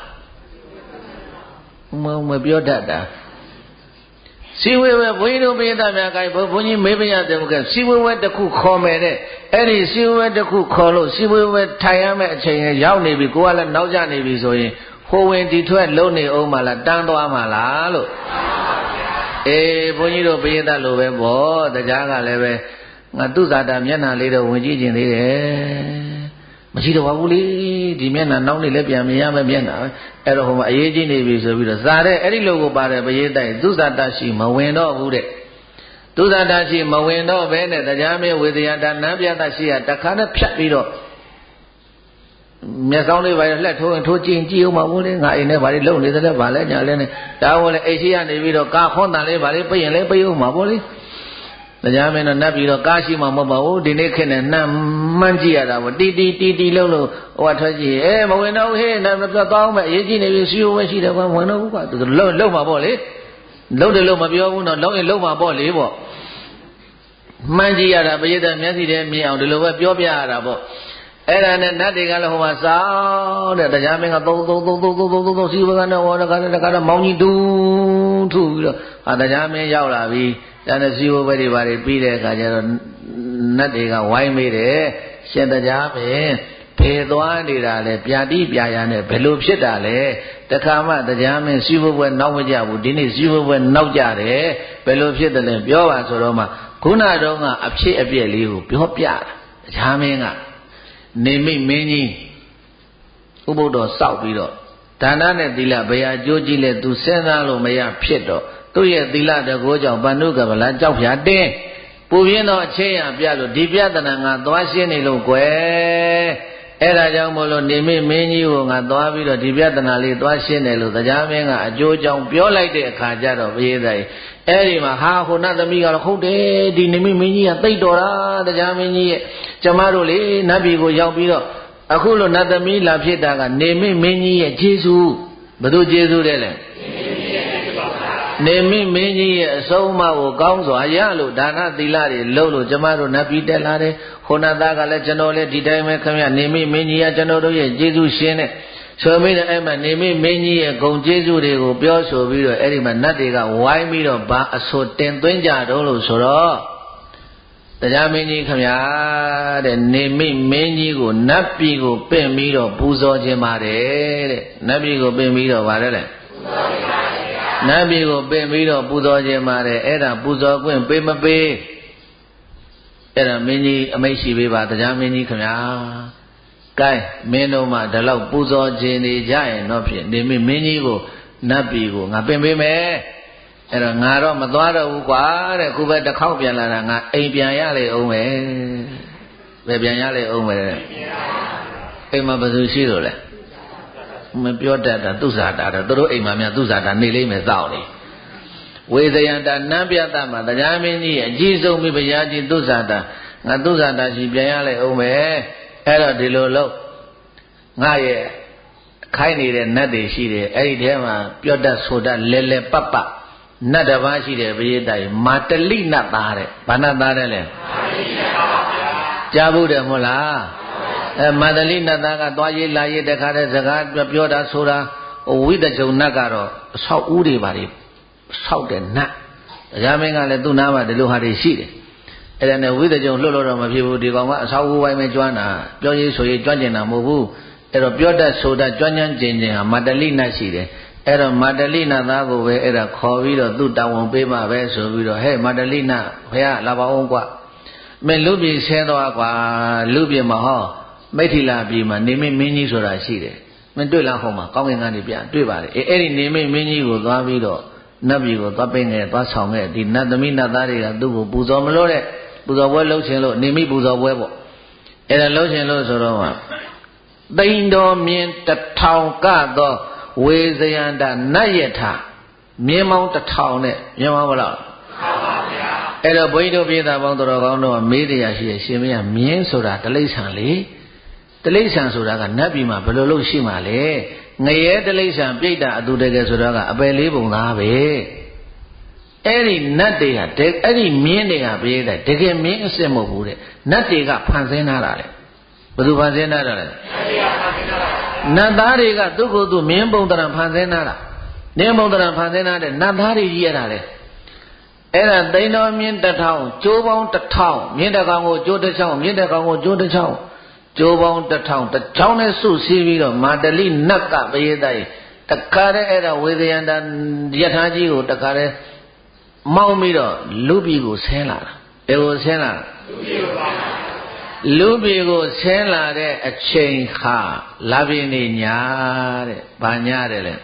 မမပြောတတ်တာစည်းဝေးပွဲဘုန်းကြီးတို့မေးတာများကိုဘုန်းကြီးမေးမရတယ်မကစည်းဝေးပွဲတစ်ခုခေါ်မယ်တဲ့အဲ့ဒီစည်းဝေးပွဲတစ်ခုခေါ်လို့စည်းဝေးပွဲထိုင်ရမယ့်အချိန်ရောက်နေပြီကိုကလည်းနောက်ကျနေပြီဆိုရင်ဟိုဝင်ဒီထွက်လုံးနေအောင်မလားတန်းသွားမလားလို့အေးဘုန်းကြီးတို့ပေးတတ်လို့ပဲပေါ့တရားကလည်းပဲငါသူ့ဇာတာမျက်နှာလေးတော့ဝင်ကြည့်ခြင်းသေးတယ်မရှိတော့ပါဘူးလေဒီမျက်နှာနောက်နေလည်းပြန်မြင်ရမယ်မျက်နှာအဲ့တော့ဟိုမှာအရေးကြီးနေပြီဆိုပြီးတော့ဇာတဲ့အဲ့ဒီလိုကိုပါတယ်ပရိသတ်သူ့ဇာတာရှိမဝင်တော့ဘူးတဲ့သူ့ဇာတာရှိမဝင်တော့ဘဲနဲ့တရားမင်းဝေဒယတာနန်းပြတ်ရှိရတခါနဲ့ဖြတ်ပြီးတော့မျက်စောင်းလေးပါလှက်ထိုးရင်ထိုးကြည့်ကြည့်အောင်ပါဘိုးလေးငါအိမ်ထဲဘာလေးလုံနေသလဲဘာလဲညာလဲနဲ့ဒါဝင်လေအိတ်ရှိရနေပြီးတော့ကာခွန်းတန်လေးဘာလေးပြရင်လေးပြအောင်ပါဘိုးလေးတရားမင်းတော့နတ်ပြီးတော့ကားရှိမှမဟုတ်ပါဘူးဒီနေ့ခေတ်နဲ့နှမ်းမှန်းကြည့်ရတာပေါ့တီတီတီတီလုံးလို့ဟိုကထွက်ကြည့်အဲမဝင်တော့ဟေးနတ်ပြတ်သွားအောင်ပဲအရေးကြီးနေပြီစီယိုပဲရှိတယ်ကွာဝင်တော့ဘူးကွာသူလုံလုံမှာပေါ့လေလုံတယ်လို့မပြောဘူးတော့လုံရင်လုံမှာပေါ့လေပေါ့မှန်းကြည့်ရတာပရိသတ်မျက်စိထဲမြင်အောင်ဒီလိုပဲပြောပြရတာပေါ့အဲ့ဒါနဲ့နတ်တွေကလည်းဟိုမှာစောင်းတဲ့တရားမင်းကသုံးသုံးသုံးသုံးသုံးသုံးသုံးစီဘကနေဟောတကားတကားမောင်းကြီးတူးထူပြီးတော့ဟာတရားမင်းရောက်လာပြီဒါနဲ့စီဝဘဲတွေဘာတွေပြီးတဲ့အခါကျတော့နတ်တွေကဝိုင်းမေးတယ်ရှင်တရားမင်းဘယ်သွားနေတာလဲပြာတိပြာရနဲ့ဘယ်လိုဖြစ်တာလဲတခါမှတရားမင်းစီဝဘဲနောက်မကြဘူးဒီနေ့စီဝဘဲနောက်ကြတယ်ဘယ်လိုဖြစ်တယ်လဲပြောပါဆိုတော့မှခုနတော့ကအဖြစ်အပျက်လေးကိုပြောပြတာတရားမင်းကနေမိမင်းကြီးဥပုဒ္ဒောစောက်ပြီးတော့ဒါနနဲ့သီလဘယ်အကျိုးကြီးလဲသူစဉ်းစားလို့မရဖြစ်တော့သူ့ရဲ့သီလတကောကြောင့်ဗန္ဓုကဗလာကြောက်ဖြာတင်းပူပြင်းတော့အချင်းရပြလို့ဒီပြဿနာငါသွားရှင်းနေလို့ကွယ်အဲ့ဒါကြောင့်မို့လို့နေမိမင်းကြီးကိုငါသွားပြီးတော့ဒီပြဿနာလေးသွားရှင်းတယ်လို့တရားမင်းကအကျိုးကြောင့်ပြောလိုက်တဲ့အခါကျတော့ဘုရားသားအဲ့ဒီမှာဟာဟိုနတ်သမီးကတော့ဟုတ်တယ်ဒီနေမိမင်းကြီးကသိတော်တာတရားမင်းကြီးရဲ့ကျမတို့လေနတ်ပြည်ကိုရောက်ပြီးတော့အခုလိုနတ်သမီးလာဖြစ်တာကနေမိမင်းကြီးရဲ့ကျေးဇူးဘယ်သူကျေးဇူးလဲလဲနေမိမင်းကြီးရဲ့အဆုံးအမကိုကောင်းစွာရလို့ဒါနသီလတွေလုပ်လို့ကျမတို့နတ်ပြည်တက်လာတယ်ဟိုနတ်သားကလည်းကျွန်တော်လည်းဒီတိုင်းပဲခင်ဗျနေမိမင်းကြီးကကျွန်တော်တို့ရဲ့ကျေးဇူးရှင်တဲ့ဆိုမိတဲ့အဲ့မှာနေမိမင်းကြီးရဲ့ဂုဏ်ကျေးဇူးတွေကိုပြောဆိုပြီးတော့အဲ့ဒီမှာနတ်တွေကဝိုင်းပြီးတော့ဗာအဆိုတင်သွင်းကြတော့လို့ဆိုတော့တရားမင်းကြီးခင်ဗျာတဲ့နေမိမင်းကြီးကိုနတ်ပြည်ကိုပင့်ပြီးတော့ပူဇော်ခြင်းပါတယ်တဲ့နတ်ပြည်ကိုပင့်ပြီးတော့ဗါတယ်လေပူဇော်ခြင်းပါနတ်ပြည်ကိုပင့်ပြီးတော့ပူဇော်ခြင်းပါတယ်အဲ့ဒါပူဇော်ခွင့်ပေးမပေးအဲ့ဒါမင်းကြီးအမိတ်ရှိပေးပါတရားမင်းကြီးခင်ဗျာကဲမင်းတို့မှဒီလောက်ပူဇော်ခြင်းနေကြရင်တော့ဖြင့်နေမိမင်းကြီးကိုနတ်ပြည်ကိုငါပင့်ပေးမယ်အဲ့တော့ငါတော့မသွားတော့ဘူးကွာတဲ့ခုပဲတစ်ခေါက်ပြန်လာတာငါအိမ်ပြန်ရလေအောင်ပဲဘယ်ပြန်ရလေအောင်ပဲအိမ်မှာဘယ်သူရှိလို့လဲမပြောတတ်တာသူဇာတာတော့သူတို့အိမ်မှာများသူဇာတာနေလိမ့်မယ်စောင့်နေဝေဇယံတာနန်းပြတ်တာမှာတရားမင်းကြီးအကြီးဆုံးမိဖုရားကြီးသူဇာတာငါသူဇာတာရှိပြန်ရလေအောင်ပဲအဲ့တော့ဒီလိုလို့ငါရဲ့ခိုင်းနေတဲ့နတ်တွေရှိတယ်အဲ့ဒီထဲမှာပြောတတ်ဆိုတတ်လဲလဲပပနတ်တစ်ပါးရှိတယ်ဘုရားတိုင်မာတလိနတ်သားတဲ့ဘာနတ်သားတဲ့လဲမာတလိနတ်သားပါဗျာကြားဘူးတယ်မဟုတ်လားအဲမာတလိနတ်သားကသွားရေးလာရေးတခါတည်းစကားပြောတာဆိုတာဝိတကြုံနတ်ကတော့အဆောက်ဦးတွေပါလေဆောက်တဲ့နတ်တရားမင်းကလည်းသူ့နားမှာဒီလိုဟာတွေရှိတယ်အဲ့ဒါနဲ့ဝိသကြုံလှုပ်လို့တော့မဖြစ်ဘူးဒီကောင်ကအစာဝူဝိုင်းပဲကျွမ်းတာပြောရေးဆိုရေးကျွမ်းကျင်တာမဟုတ်ဘူးအဲ့တော့ပြောတတ်ဆိုတတ်ကျွမ်းကျင်ကျင်ဟာမတ္တလိနတ်ရှိတယ်အဲ့တော့မတ္တလိနတ်သားကိုပဲအဲ့ဒါခေါ်ပြီးတော့သူ့တာဝန်ပေးမှပဲဆိုပြီးတော့ဟဲ့မတ္တလိနတ်ဘုရားလာပါအောင်ကွာမင်းလူပြည်ဆဲသွားကွာလူပြည်မှာဟောမိထီလာပြည်မှာနေမိမင်းကြီးဆိုတာရှိတယ်မင်းတွေ့လားဟောမှာကောင်းကင်ကနေပြန်တွေ့ပါလေအေးအဲ့ဒီနေမိမင်းကြီးကိုသွားပြီးတော့နတ်ပြည်ကိုသွားပင်းငယ်သွားဆောင်ခဲ့ဒီနတ်သမီးနတ်သားတွေကသူ့ကိုပူဇော်မလို့တဲ့ပူဇော်ပွဲလုပ်ခြင်းလို့နေမိပူဇော်ပွဲပေါ့အဲ့ဒါလုပ်ခြင်းလို့ဆိုတော့သိန်းတော်မြင်တထောင်ကတော့ဝေဇယန္တာနတ်ယထာမြင်းမောင်းတစ်ထောင်နဲ့မြင်းမောင်းဘယ်လောက်ဟုတ်ပါဗျာအဲ့တော့ဘုန်းကြီးတို့ပြည်သားပေါင်းတော်ကောင်းတို့မေးတရားရှိရရှင်မင်းမြင်းဆိုတာတလိ္ဆန်လေတလိ္ဆန်ဆိုတာကနတ်ပြည်မှာဘယ်လိုလုပ်ရှိမှာလဲငရဲတလိ္ဆန်ပြိတ္တာအတူတကယ်ဆိုတော့ကအပယ်လေးပုံသားပဲအဲ့ဒီနတ်တွေကအဲ့ဒီမြင်းတွေကပြေးတယ်တကယ်မြင်းအစ်စ်မဟုတ်ဘူးတဲ့နတ်တွေကဖန်ဆင်းထားတာလေဘယ်သူဖန်ဆင်းထားတာလဲနတ်သားတွေကသူ့ကိုယ်သူမြင်းပုံတရံဖန်ဆင်းထားတာမြင်းပုံတရံဖန်ဆင်းထားတဲ့နတ်သားတွေကြီးရတာလေအဲ့ဒါသိန်းတော်မြင်းတစ်ထောင်ကျိုးပေါင်းတစ်ထောင်မြင်းတစ်ကောင်ကိုကျိုးတစ်ချောင်းမြင်းတစ်ကောင်ကိုကျိုးတစ်ချောင်းကျိုးပေါင်းတစ်ထောင်တစ်ချောင်းနဲ့စုစည်းပြီးတော့မာတလိနတ်ကပရိသတ်တခါတည်းအဲ့ဒါဝေဒယန္တာယထာကြီးကိုတခါတည်းမောင်းပြီးတော့လူပြည်ကိုဆင်းလာတာဘယ်ကိုဆင်းလာလူပြည်ကိုဆင်းလာတဲ့အချိန်ခါလာပြီနေညာတဲ့ဘာညာတယ်လဲ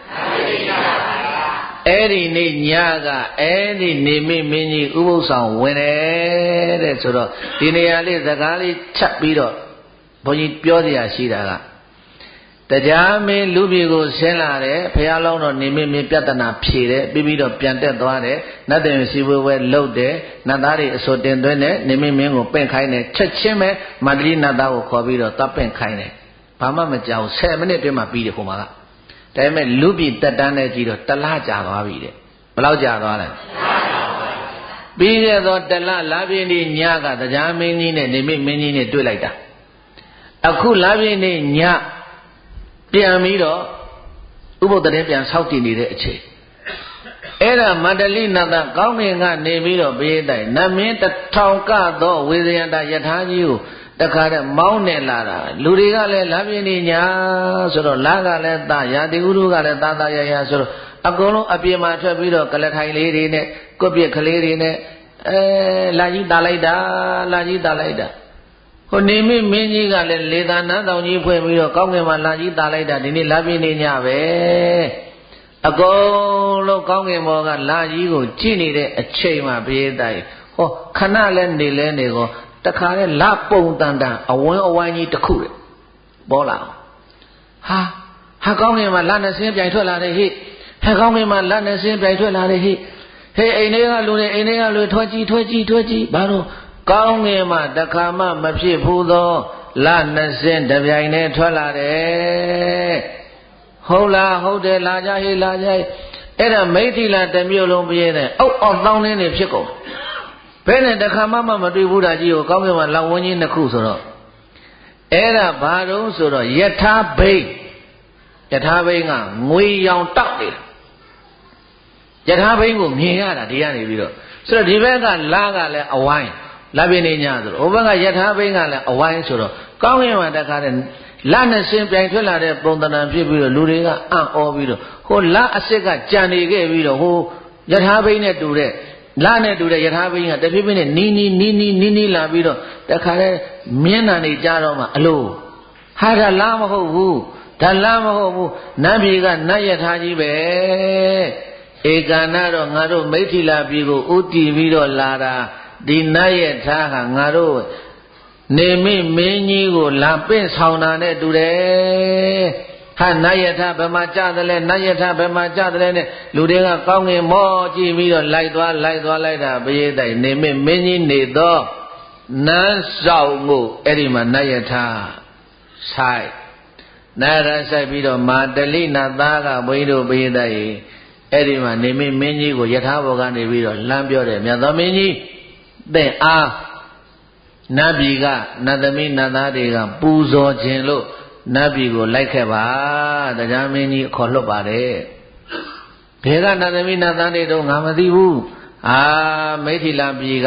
အဲ့ဒီနေ့ညကအဲ့ဒီနေမိမင်းကြီးဥပုသ်ဆောင်ဝင်တယ်တဲ့ဆိုတော့ဒီနေရာလေးစကားလေးချက်ပြီးတော့ဘုန်းကြီးပြောစရာရှိတာကတရားမင်းလူပြည်ကိုဆင်းလာတယ်ဘုရားလောင်းတော်နေမိမင်းပြဿနာဖြေတယ်ပြီးပြီးတော့ပြန်တက်သွားတယ်နတ်တင်စီဝဲဝဲလှုပ်တယ်နတ်သားတွေအစိုးတင်သွင်းတယ်နေမိမင်းကိုပင့်ခိုင်းတယ်ချက်ချင်းပဲမန္တလေးနတ်သားကိုခေါ်ပြီးတော့တပ်ပင့်ခိုင်းတယ်ဘာမှမကြောက်ဆယ်မိနစ်တွင်းမှာပြီးတယ်ဟိုမှာကဒါပေမဲ့လူပြည်တက်တန်းနဲ့ကြည့်တော့တလကြာသွားပြီတဲ့ဘယ်လောက်ကြာသွားလဲပြီးခဲ့သောတလလာပြင်းဒီညကတရားမင်းကြီးနဲ့နေမိမင်းကြီးနဲ့တွေ့လိုက်တာအခုလာပြင်းဒီညပြန်ပြီးတော့ဥပုသ်တဲ့ပြန်ဆောက်တည်နေတဲ့အချိန်အဲ့ဒါမန္တလိနတ်သားကောင်းကင်ကနေပြီးတော့ဘေးတိုင်နတ်မင်းတစ်ထောင်ကတော့ဝေဇယန္တာယထာကြီးကိုတခါတည်းမောင်းနေလာတာလူတွေကလည်းလာပြင်းနေညာဆိုတော့လာကလည်းတာရာတိဥရုကလည်းတာတာရရဆိုတော့အကုန်လုံးအပြင်မှာထွက်ပြီးတော့ကလထိုင်လေးတွေနဲ့ကွက်ပြက်ကလေးတွေနဲ့အဲလာကြီးတာလိုက်တာလာကြီးတာလိုက်တာဟိုနေမိမင်းကြီးကလည်းလေသာနန်းတောင်ကြီးဖွင့်ပြီးတော့ကောင်းကင်မှာလာကြီးတာလိုက်တာဒီနေ့လာပြင်းနေညပဲအကုန်လုံးကောင်းကင်ဘောကလာကြီးကိုကြည့်နေတဲ့အချိန်မှာပြေးတိုင်ဟောခဏလဲနေလဲနေကောတခါလဲလပုံတန်တန်အဝန်းအဝိုင်းကြီးတစ်ခုတဲ့ပေါ်လာဟာဟာကောင်းကင်မှာလနဲ့ဆင်းပြိုင်ထွက်လာတယ်ဟိဟဲ့ကောင်းကင်မှာလနဲ့ဆင်းပြိုင်ထွက်လာတယ်ဟိဟေးအိမ်တွေကလူတွေအိမ်တွေကလူထွက်ကြည့်ထွက်ကြည့်ထွက်ကြည့်ဘာလို့ကောင်းငင်မှာတခါမှမဖြစ်ဘူးသောလနှစ်စင်းတပြိုင်နဲ့ထွက်လာတယ်ဟုတ်လားဟုတ်တယ်လာကြဟေးလာကြအဲ့ဒါမိထီလာတစ်မျိုးလုံးပြည့်တယ်အောက်အောက်တောင်းနေဖြစ်ကုန်ဘယ်နဲ့တခါမှမတွေ့ဘူးတာကြီးကိုကောင်းငင်မှာလောက်ဝန်းကြီးနှစ်ခုဆိုတော့အဲ့ဒါဘာတုံးဆိုတော့ယထာဘိန်းယထာဘိန်းကငွေရောင်တောက်နေတာယထာဘိန်းကိုမြင်ရတာဒီကနေပြီးတော့ဆိုတော့ဒီဘက်ကလာကလည်းအဝိုင်းလာပြနေညဆိုတော့ဟိုဘက်ကယထာဘိန်းကလည်းအဝိုင်းဆိုတော့ကောင်းကင်မှာတခါတည်းလနဲ့ရှင်ပြိုင်ထွက်လာတဲ့ပုံသဏ္ဍာန်ဖြစ်ပြီးတော့လူတွေကအံ့ဩပြီးတော့ဟိုလအစ်စ်ကကြံနေခဲ့ပြီးတော့ဟိုယထာဘိန်းနဲ့တူတဲ့လနဲ့တူတဲ့ယထာဘိန်းကတဖြည်းဖြည်းနဲ့နီးနီးနီးနီးနီးနီးလာပြီးတော့တခါတည်းမြင်းနာနေကြတော့မှအလိုဟာဒါလားမဟုတ်ဘူးဒါလားမဟုတ်ဘူးနတ်ပြည်ကနတ်ယထာကြီးပဲဧကနာတော့ငါတို့မိထီလာပြည်ကိုဥတည်ပြီးတော့လာတာဒီနတ်ယထာဟာငါတို့နေမိမင်းကြီးကိုလာပင့်ဆောင်တာနဲ့တူတယ်ဟာနတ်ယထာဘယ်မှာကြတယ်လဲနတ်ယထာဘယ်မှာကြတယ်လဲနဲ့လူတွေကကောင်းငင်မောကြည့်ပြီးတော့လိုက်သွားလိုက်သွားလိုက်တာဘယေတိုင်နေမိမင်းကြီးနေတော့နန်းဆောင်ကိုအဲ့ဒီမှာနတ်ယထာဆိုင်နာရဆိုင်ပြီးတော့မာတလိနတ်သားကဘုန်းကြီးတို့ဘယေတိုင်အဲ့ဒီမှာနေမိမင်းကြီးကိုယထာဘောကနေပြီးတော့လှမ်းပြောတယ်မြတ်သောမင်းကြီးသင်အားနတ်ပြည်ကနတ်သမီးနတ်သားတွေကပူဇော်ခြင်းလို့နတ်ပြည်ကိုလိုက်ခဲ့ပါတရားမင်းကြီးခေါ်လွတ်ပါတယ်ဘယ်ကနတ်သမီးနတ်သားတွေတော့ငါမသိဘူးအာမိထီလာပြည်က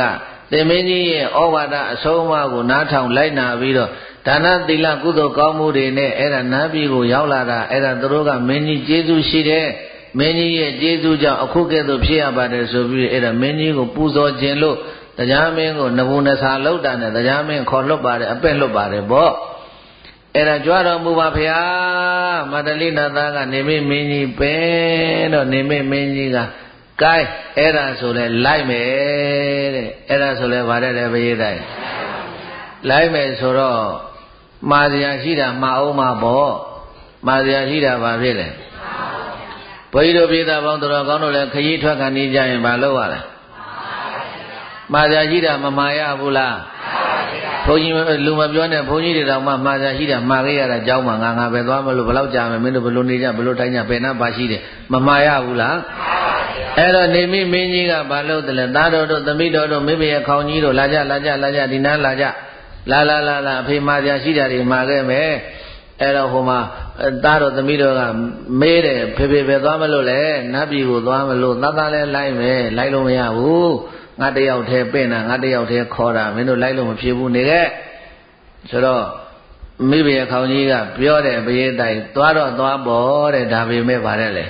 တင်မင်းကြီးရဲ့ဩဝါဒအဆုံးအမကိုနားထောင်လိုက်နာပြီးတော့ဒါနသီလကုသိုလ်ကောင်းမှုတွေနဲ့အဲ့ဒါနတ်ပြည်ကိုရောက်လာတာအဲ့ဒါသူတို့ကမင်းကြီးကျေးဇူးရှိတယ်မင်းကြီးရဲ့ကျေးဇူးကြောင့်အခုကဲ့သို့ဖြစ်ရပါတယ်ဆိုပြီးအဲ့ဒါမင်းကြီးကိုပူဇော်ခြင်းလို့တရားမင်းကိုနဘူးနဆာလောက်တာနဲ့တရားမင်းခေါ်လွတ်ပါတယ်အပက်လွတ်ပါတယ်ပေါ့အဲ့ဒါကြွားတော်မူပါဗျာမန္တလေးနတ်သားကနေမိမင်းကြီးပဲတော့နေမိမင်းကြီးကကဲအဲ့ဒါဆိုလဲလိုက်မယ်တဲ့အဲ့ဒါဆိုလဲဗါတဲ့လေဘရေးတိုင်းလိုက်မယ်ဆိုတော့မှားစရာရှိတာမှားအောင်မှာပေါ့မှားစရာရှိတာဘာဖြစ်လဲဘုန်းကြီးတို့ပြည်သားပေါင်းတော်ကောင်းတို့လည်းခရီးထွက်ကနေကြရင်မလုပ်ရလားမှားစရာရှိတာမမှားရဘူးလားဘုန်းကြီးလူမပြောနဲ့ဘုန်းကြီးတွေတောင်မှမှားစရာရှိတာမှားခဲ့ရတာကြောင်းမှငါငါပဲသွားမလို့ဘယ်လောက်ကြာမယ်မင်းတို့ဘယ်လိုနေကြဘယ်လိုတိုင်းကြဘယ်နှပါရှိတယ်မမှားရဘူးလားအဲ့တော့နေမိမင်းကြီးကဘာလို့တလဲသားတော်တို့သမီးတော်တို့မိမိရဲ့ခေါင်းကြီးတို့လာကြလာကြလာကြဒီနားလာကြလာလာလာလာအဖေမှားစရာရှိတာတွေမှားခဲ့မယ်အဲ့တော့ဟိုမှာသားတော်သမီးတော်ကမေးတယ်ဖေဖေပဲသွားမလို့လေနတ်ပြည်ကိုသွားမလို့သားသားလဲလိုက်မယ်လိုက်လို့မရဘူးငါတယောက်တည်းပြင်တာငါတယောက်တည်းခေါ်တာမင်းတို့လိုက်လို့မဖြစ်ဘူးနေခဲ့ဆိုတော့မိဘရဲ့ခေါင်းကြီးကပြောတယ်ဘယေတိုင်သွားတော့သွားပေါ်တဲ့ဒါပေမဲ့ပါတယ်လေ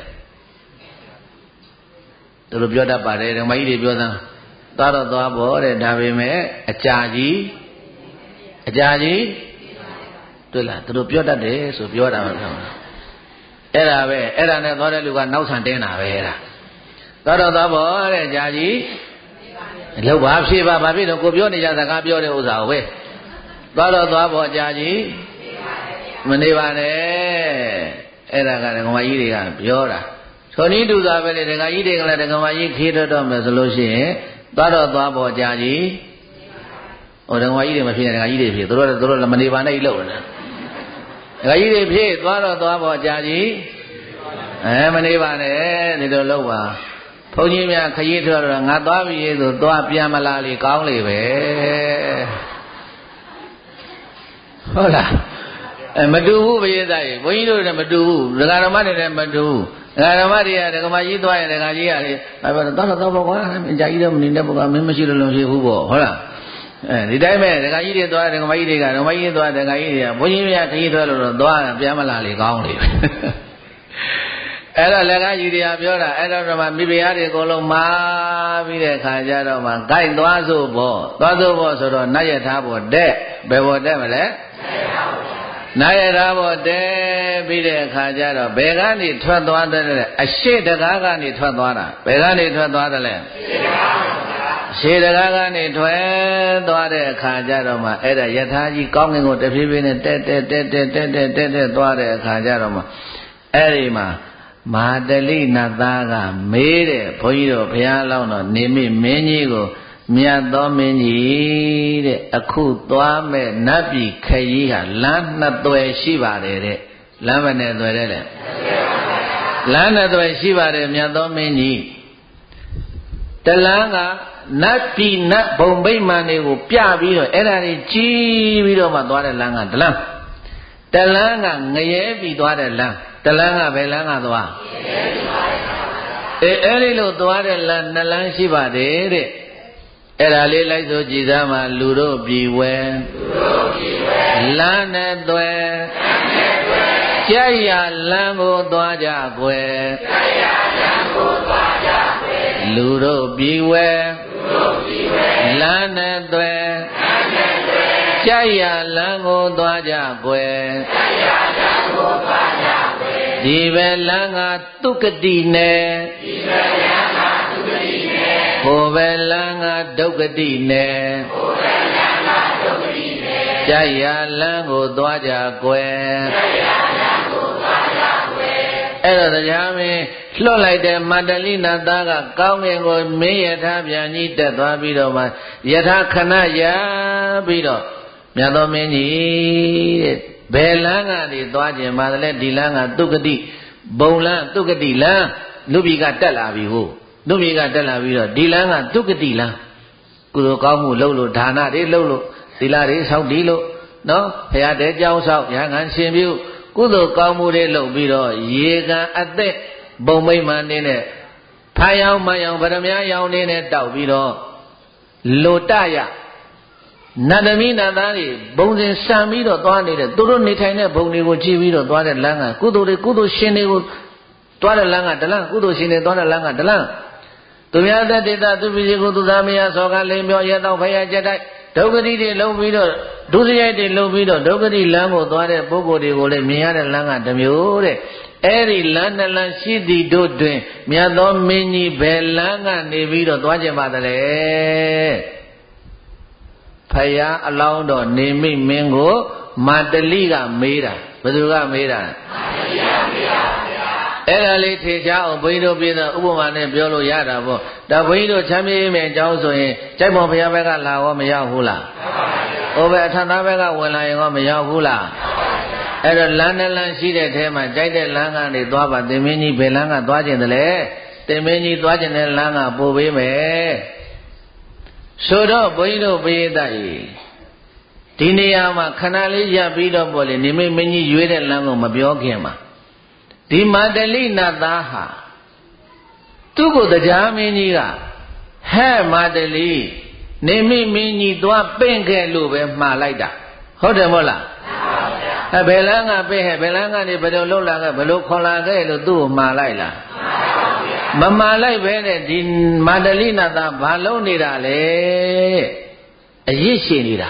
သူတို့ပြောတတ်ပါတယ်ဓမ္မကြီးတွေပြောသမ်းသွားတော့သွားပေါ်တဲ့ဒါပေမဲ့အကြာကြီးအကြာကြီးတွေ့လားသူတို့ပြောတတ်တယ်ဆိုပြောတာပဲအဲ့ဒါပဲအဲ့ဒါနဲ့သွားတဲ့လူကနောက်ဆန်တင်းတာပဲအဲ့ဒါသွားတော့သွားပေါ်တဲ့ကြာကြီးလောက်ပါဖြေပါဘာဖြစ်တော့ကိုပြောနေကြစကားပြောတဲ့ဥစ္စာကိုပဲသွားတော့သွားပေါ်ကြာကြီးမနေပါနဲ့အဲ့ဒါကဓမ္မကြီးတွေကပြောတာထိုနည်းတူသာပဲလေဒကာကြီးတွေကလည်းဒကာမကြီးခေတော့တော့မယ်ဆိုလို့ရှိရင်သွားတော့သွားပေါ်ကြာကြီးဟိုဒကာမကြီးတွေမဖြစ်နဲ့ဒကာကြီးတွေဖြစ်သူတို့သူတို့လည်းမနေပါနဲ့လို့နော်ဒကာကြီးတွေဖြစ်သွားတော့သွားပေါ်ကြာကြီးအဲမနေပါနဲ့ဒီလိုလုပ်ပါဘုန်းကြီးများခရီးထွက်တော့ငါသွားပြီဆိုသွားပြန်မလာလေကောင်းလေပဲဟုတ်လားအဲမတူဘူးဘုရားသားကြီးဘုန်းကြီးတို့လည်းမတူဘူးဒကာဓမ္မတွေလည်းမတူဘူးဒကာဓမ္မတွေကဒကာမကြီးသွားရင်ဒကာကြီးကလေအဲတော့တော့တော့ကွာကြာကြီးတော့မနေတဲ့ဘုရားမင်းမရှိလို့လုံးရှိဘူးပေါ့ဟုတ်လားအဲဒီတိုင်းပဲဒကာကြီးတွေသွားဒကာမကြီးတွေကဒကာမကြီးသွားဒကာကြီးတွေကဘုန်းကြီးများခရီးထွက်လို့တော့သွားပြန်မလာလေကောင်းလေပဲအဲ့တော့လက်ကားကြီးတွေကပြောတာအဲ့တော့မှမိဖုရားတွေအကုန်လုံးမာပြီးတဲ့ခါကျတော့မှဂိုက်သွားစို့ပေါ့သွားစို့ပေါ့ဆိုတော့နတ်ရထားပေါ်တဲ့ဘယ်ပေါ်တဲ့မလဲနတ်ရထားပေါ်တဲ့ပြီးတဲ့ခါကျတော့ဘယ်ကနေထွက်သွားတယ်လဲအရှိတကားကနေထွက်သွားတာဘယ်ကနေထွက်သွားတယ်လဲရှေတကားကနေထွက်သွားတဲ့အခါကျတော့မှအဲ့ဒါယထာကြီးကောင်းကင်ကိုတဖြည်းဖြည်းနဲ့တက်တက်တက်တက်တက်တက်တက်တက်သွားတဲ့အခါကျတော့မှအဲ့ဒီမှာမာတလိနတ်သားကမေးတဲ့ဘုန်းကြီးတို့ဘုရားလောင်းတော်နေမိမင်းကြီးကိုမြတ်သောမင်းကြီးတဲ့အခုသွားမဲ့နတ်ပြည်ခရီးဟာလမ်းနှစ်သွယ်ရှိပါတယ်တဲ့လမ်းမနဲ့သွယ်တဲ့လေလမ်းနှစ်သွယ်ရှိပါတယ်မြတ်သောမင်းကြီးတလန်းကနတ်ပြည်နတ်ဘုံဗိမာန်တွေကိုပြပြီးတော့အဲ့ဒါတွေကြီးပြီးတော့မှသွားတဲ့လမ်းကတလန်းတလန်းကငရဲပြီးသွားတဲ့လမ်းတလန်းကဘယ်လမ်းကသွားအဲအဲ့ဒီလိုသွားတဲ့လမ်းနှစ်လမ်းရှိပါတယ်တဲ့အဲ့ဒါလေးလိုက်ဆိုကြည်စားမှာလူတို့ပြည်ဝဲလမ်းနဲ့သွဲကြိုက်ရလမ်းကိုသွားကြကွယ်လူတို့ပြည်ဝဲလမ်းနဲ့သွဲကြိုက်ရလမ်းကိုသွားကြကွယ်ဒီပဲလမ်းကသုကတိနဲ့ဒီပဲလမ်းကသုကတိနဲ့ဟိုပဲလမ်းကဒုက္ခတိနဲ့ဟိုပဲလမ်းကဒုက္ခတိနဲ့ကြိုက်ရလမ်းကိုသွားကြကွယ်ကြိုက်ရလမ်းကိုသွားကြကွယ်အဲ့တော့တရားမင်းလွတ်လိုက်တဲ့မန္တလိနတ်သားကကောင်းကင်ကိုမင်းယထာပြန်ကြီးတက်သွားပြီးတော့မှယထာခဏရပြီးတော့မြတ်သောမင်းကြီးတဲ့ဘယ်လမ်းကနေသွားခြင်းပါလဲဒီလမ်းကသုကတိဘုံလမ်းသုကတိလမ်းလူပြည်ကတက်လာပြီဟုတ်လူပြည်ကတက်လာပြီးတော့ဒီလမ်းကသုကတိလမ်းကုသိုလ်ကောင်းမှုလုပ်လို့ဒါနတွေလုပ်လို့သီလတွေဆောက်တည်လို့နော်ဘုရားတဲကြောင်းဆောက်ရဟန်းရှင်ပြုကုသိုလ်ကောင်းမှုတွေလုပ်ပြီးတော့ရေကံအသက်ဘုံမိမ္မာနေနဲ့ဖာယောင်မယောင်ဗရမယောင်နေနဲ့တောက်ပြီးတော့ lotaya Nadamina Dali, bones and Samido, Tuanid, Duru Nitane, Boni, Chivido, Tuana Langa, Kudu, Kudu Shini, Tuana Langa, Talan, Kudu Shini, Tuana Langa, Talan. To the other data to be go to Damia, Soga, Lemio, Yata, Paya Jedi, Dogadi, low video, Duziati, low video, Dogadi, Lango, Tuane, Bogodi, Mia, Langa, Damure, Eri, Landa, Lansi, Dodre, Miadon, Mini, Belanga, Nevido, Tuaja Madale. Paya allowed on Nemi Mingo, Madaliga Mira, Baduga Mira. Erali Tija, Obido Bida, Uman and Biolo Yadabo, the Widow Chami and Joso, Jamo Piavega La Omayahula. Over Tanavega when I am Mayahula. At a Landalan she at him, I jaded Langa and the Dwaba, the mini Belanga Dwajan the Le, the mini Dwajan and Langa Bobime. So do Boido Bedai Tiniama Canalija Bido Boli, Nimi Mini Yued Lango Mabiokema. Di Madalina Daha Tugo the Jaminiga Hair Madali Nimi Mini Dwa Penke Lube Malaida Hodemola Belanga Behe Belanga de Bedolola Belocola do Malaila Mama like Bene din Madalina da Balonida le a Yishinida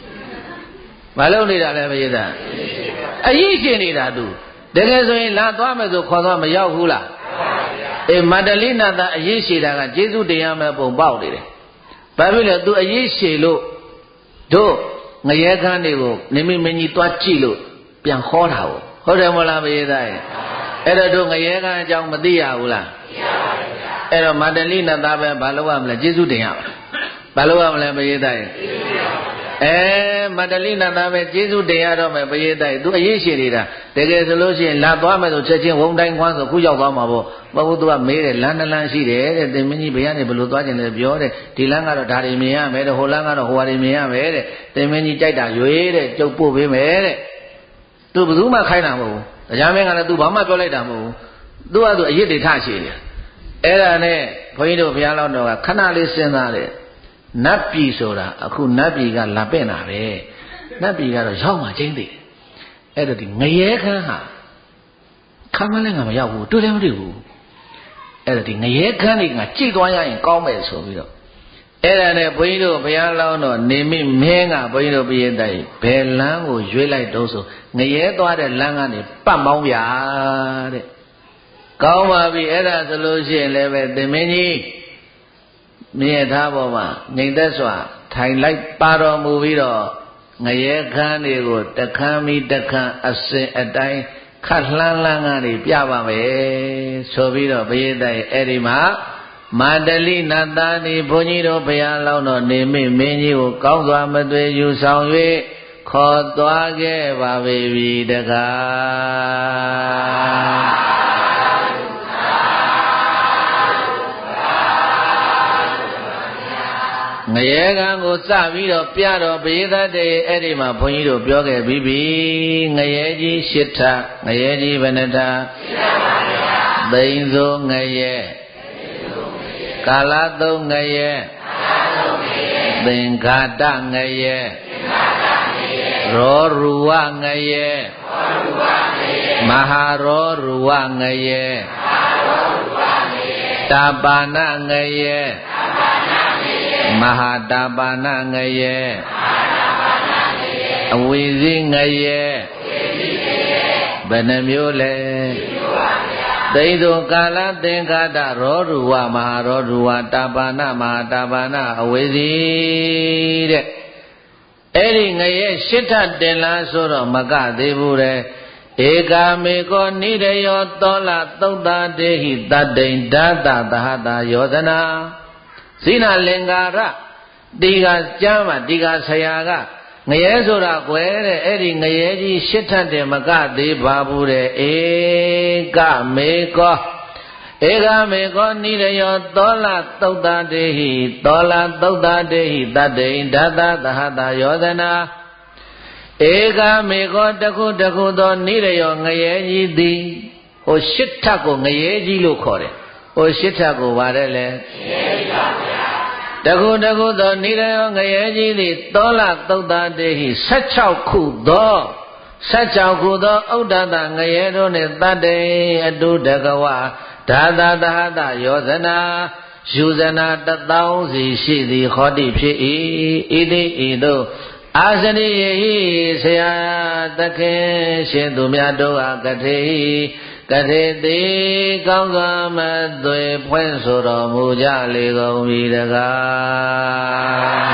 Balonida Levida a Yishinida do. There is a La Dwamazo Kodama Yahula a Madalina da Yishida, Jesu de Yama Bombaude. Babila do a Yishilo do Nayaganigo, Nemi Mini Tuachilo, Pian Horao, Hodemola Vedai. Era do Nayaga Jang Madia Ula. Era Madalina Dabe Balawam, Jesu de Yama. Balawam Labayedai. Eh, Madalina Dabe, Jesu de Yama Bayedai, do a Yishida. There is a lotion, La Dwama, Churching, one day once of Kuyamabo, Babutua made a Landalan she there, the mini Biani Bulutuan and the Biore, Tilanga Tarimia, made a Holanga or Huarimia, made the many Jaita, you ate it, Jopu, we made it. To Buzuma Kainamo, the Yamanga do Bama Toledamo, do a Yeti Tashi. Era ne, Poido Piano, Canali Senare, Napi Soda, a cool Napi got La Pena, Napi got a Joma Jindy. Editing Nayeka Kamaling of Yahu, do them do. Editing Nayeka, a Chitoya in comments of you. Era Poido Piano, Nemi Menga, Poido Piedai, Pelango, Juela Doso, Nayeto had a Langani, Pamauya. Kauma be Era Solution level, the many near Taboma, Nidaswa, Thai like Paro Movie. Ngayekan ego takami taka ase adai khatlan langari pya ba me so pi do bayedai edi ma Madali Natani Bhuji do baya law no nemi minji ko kaung twa ma twei yu saung yue khaw twa ke ba be bi taka Ngayegan go sa pi do pya do Bayeda de edi ma Bhuji do pyo ke bi bi Ngayeji Shitha Ngayeji Banata Dainzo Ngaye Kala do Ngaye Thingata Ngaye Ro Ruwa Ngaye Maharo Ruwa Ngaye Tabana Ngaye Mahadabana Ngaye Awizi Ngaye Benamule Daido Kala Thingata Ro Ruwa Maharo Ruwa Tabana Mahadabana Awizi de Eri Ngaye Shitha Denla Soro Maka Debure Eka Meko Nideyo Tola Tauta Dehi Tadain Data Tahata Yodana Sina Lengara Diga Jama Diga Sayaga Ngayesura Quere Eri Ngayeji Shitha de Maka de Babure Eka Meko Eka Meko Nideyo Tola Tauta Dehi Tola Tauta Dehi Tadain Data Tahata Yodana Eka Meko Taku Taku Do Nideyo Ngayeji Di O Shitha Ko Ngayeji Lo Khore O Shitha Ko Varele တကုတကုသောနိရယောငရဲကြီးသည်သောလသုတ်တာတေဟိဆယ့်ခြောက်ခုသောဆယ့်ခြောက်ခုသောဥဒ္ဒတငရဲတို့နှင့်တတ္တေအတုတကဝဒါသသဟတယောဇနာယူဇနာတသောင်းစီရှိသည်ဟောတိဖြစ်၏ဣတိဤသို့အာဇရိယေဆရာသခင်ရှင်သူများတို့အားကထေကထေတိကောင်းစွာမသွေဖွင့်ဆိုတော်မူကြလေကုန်ပြီတကား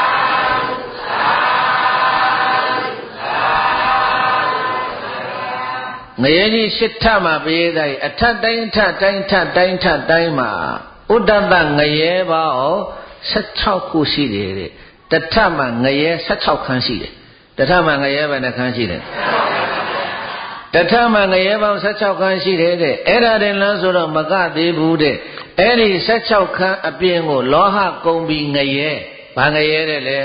ငရေကြီးရှစ်ထမှာပေးတဲ့အထက်တိုင်းထတိုင်းထတိုင်းထတိုင်းမှာဥဒ္ဒတငရဲပေါင်းဆယ့်ခြောက်ခုရှိတယ်တဲ့တထမှာငရဲဆယ့်ခြောက်ခန်းရှိတယ်တထမှာငရဲဘယ်နှခန်းရှိတယ်တထမှာငရဲပေါင်းဆယ့်ခြောက်ခန်းရှိတယ်တဲ့အဲ့ဒါတင်လားဆိုတော့မကသေးဘူးတဲ့အဲ့ဒီဆယ့်ခြောက်ခန်းအပြင်ကိုလောဟကုံပြီးငရဲဘာငရဲတဲ့လဲ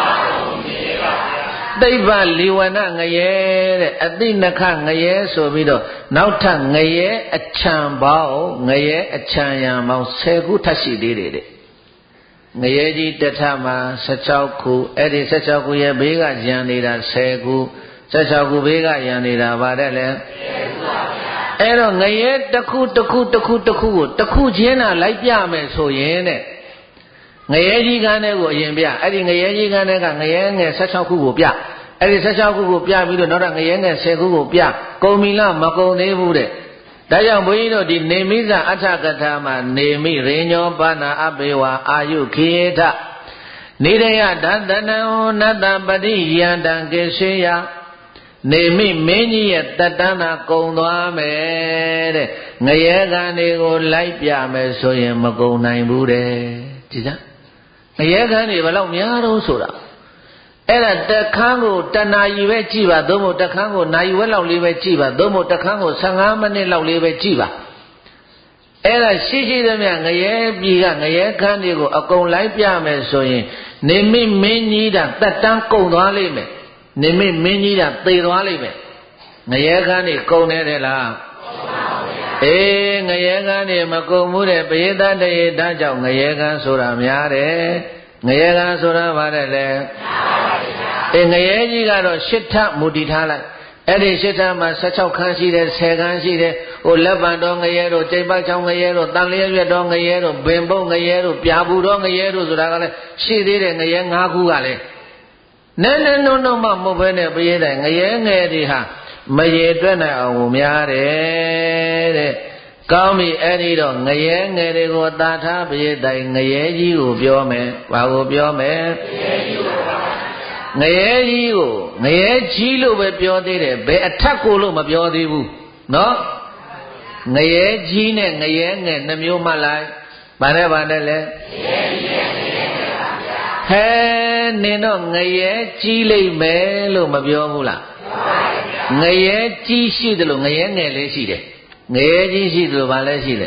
သိဗ္ဗလီဝနငရဲတဲ့အတိနခငရဲဆိုပြီးတော့နောက်ထပ်ငရဲအချံပေါင်းငရဲအချံရံပေါင်းဆယ်ခုထပ်ရှိသေးတယ်တဲ့ငရဲကြီးတထမှာဆယ့်ခြောက်ခုအဲ့ဒီဆယ့်ခြောက်ခုရဲ့ဘေးကရံနေတာဆယ်ခုဆယ့်ခြောက်ခုဘေးကရံနေတာဗါတဲ့လေအဲ့တော့ငရဲတစ်ခုတစ်ခုတစ်ခုတစ်ခုကိုတစ်ခုချင်းသာလိုက်ပြမယ်ဆိုရင်တဲ့ငရဲကြီးကန်းတဲ့ကိုအရင်ပြအဲ့ဒီငရဲကြီးကန်းတဲ့ကငရဲငယ်ဆယ့်ခြောက်ခုကိုပြအဲ့ဒီဆယ့်ခြောက်ခုကိုပြပြီးတော့နောက်တော့ငရဲငယ်ဆယ်ခုကိုပြကုံမီလားမကုံသေးဘူးတဲ့ဒါကြောင့်ဘုန်းကြီးတို့ဒီနေမိဇအထကထာမှာနေမိရိညောပါဏအပေဝအာယုခေထနေရယဒသနံနတ္တပတိယန္တံကေရှိယနေမိမင်းကြီးရဲ့တတ္တနာကုံသွားမယ်တဲ့ငရဲကံတွေကိုလိုက်ပြမယ်ဆိုရင်မကုံနိုင်ဘူးတဲ့ဒီစားငရဲကံတွေဘယ်လောက်များတော့ဆိုတာအဲ့ဒါတခန်းကိုတဏှာကြီးပဲကြည့်ပါသို့မဟုတ်တခန်းကိုနာရီဝက်လောက်လေးပဲကြည့်ပါသို့မဟုတ်တခန်းကိုဆယ့်ငါးမိနစ်လောက်လေးပဲကြည့်ပါအဲ့ဒါရှိရှိသမျှငရဲပြည်ကငရဲခန်းတွေကိုအကုန်လိုက်ပြမယ်ဆိုရင်နေမိမင်းကြီးတာတက်တန်းကုန်သွားလိမ့်မယ်နေမိမင်းကြီးတာသေသွားလိမ့်မယ်ငရဲခန်းတွေကုန်နေတယ်လားအေးငရဲခန်းတွေမကုန်ဘူးတဲ့ပရိသတ်တရေတကြောင့်ငရဲခန်းဆိုတာများတယ်ငရဲခန်းဆိုတာဗါတယ်လေအေးငရဲကြီးကတော့ရှစ်ထမူတည်ထားလိုက်အဲ့ဒီရှစ်ထမှာဆယ့်ခြောက်ခန်းရှိတယ်ဆယ်ခန်းရှိတယ်ဟိုလက်ပံတော်ငရဲတို့ကျိတ်ပတ်ချောင်းငရဲတို့တန်လျက်ရွက်တော်ငရဲတို့ဘင်ပုတ်ငရဲတို့ပြာဘူးတော်ငရဲတို့ဆိုတာကလည်းရှိသေးတယ်ငရဲ၅ခုကလည်းနဲနဲနုံနုံမှမဟုတ်ဘဲနဲ့ပြေးတယ်ငရဲငယ်တွေဟာမရေတွက်နိုင်အောင်များတယ်တဲ့ကောင်းပြီအဲ့ဒီတော့ငရဲငယ်တွေကိုသာထားပြေးတိုင်ငရဲကြီးကိုပြောမယ်ဘာကိုပြောမယ်ငရဲကြီးကိုငရဲကြီးကိုငရဲကြီးလို့ပဲပြောသေးတယ်ဘယ်အထက်ကိုလို့မပြောသေးဘူးနော်ငရဲကြီးနဲ့ငရဲငယ်နှမျိုးမှလိုက်ဗါနဲ့ဗါနဲ့လဲငရဲကြီးနဲ့ငရဲငယ်ပါဗျာဟဲနင်တော့ငရဲကြီးလိမ့်မယ်လို့မပြောဘူးလားပြောပါဗျာငရဲကြီးရှိတယ်လို့ငရဲငယ်လည်းရှိတယ်ငရဲကြီးရှိတယ်လို့ဗာလည်းရှိတယ်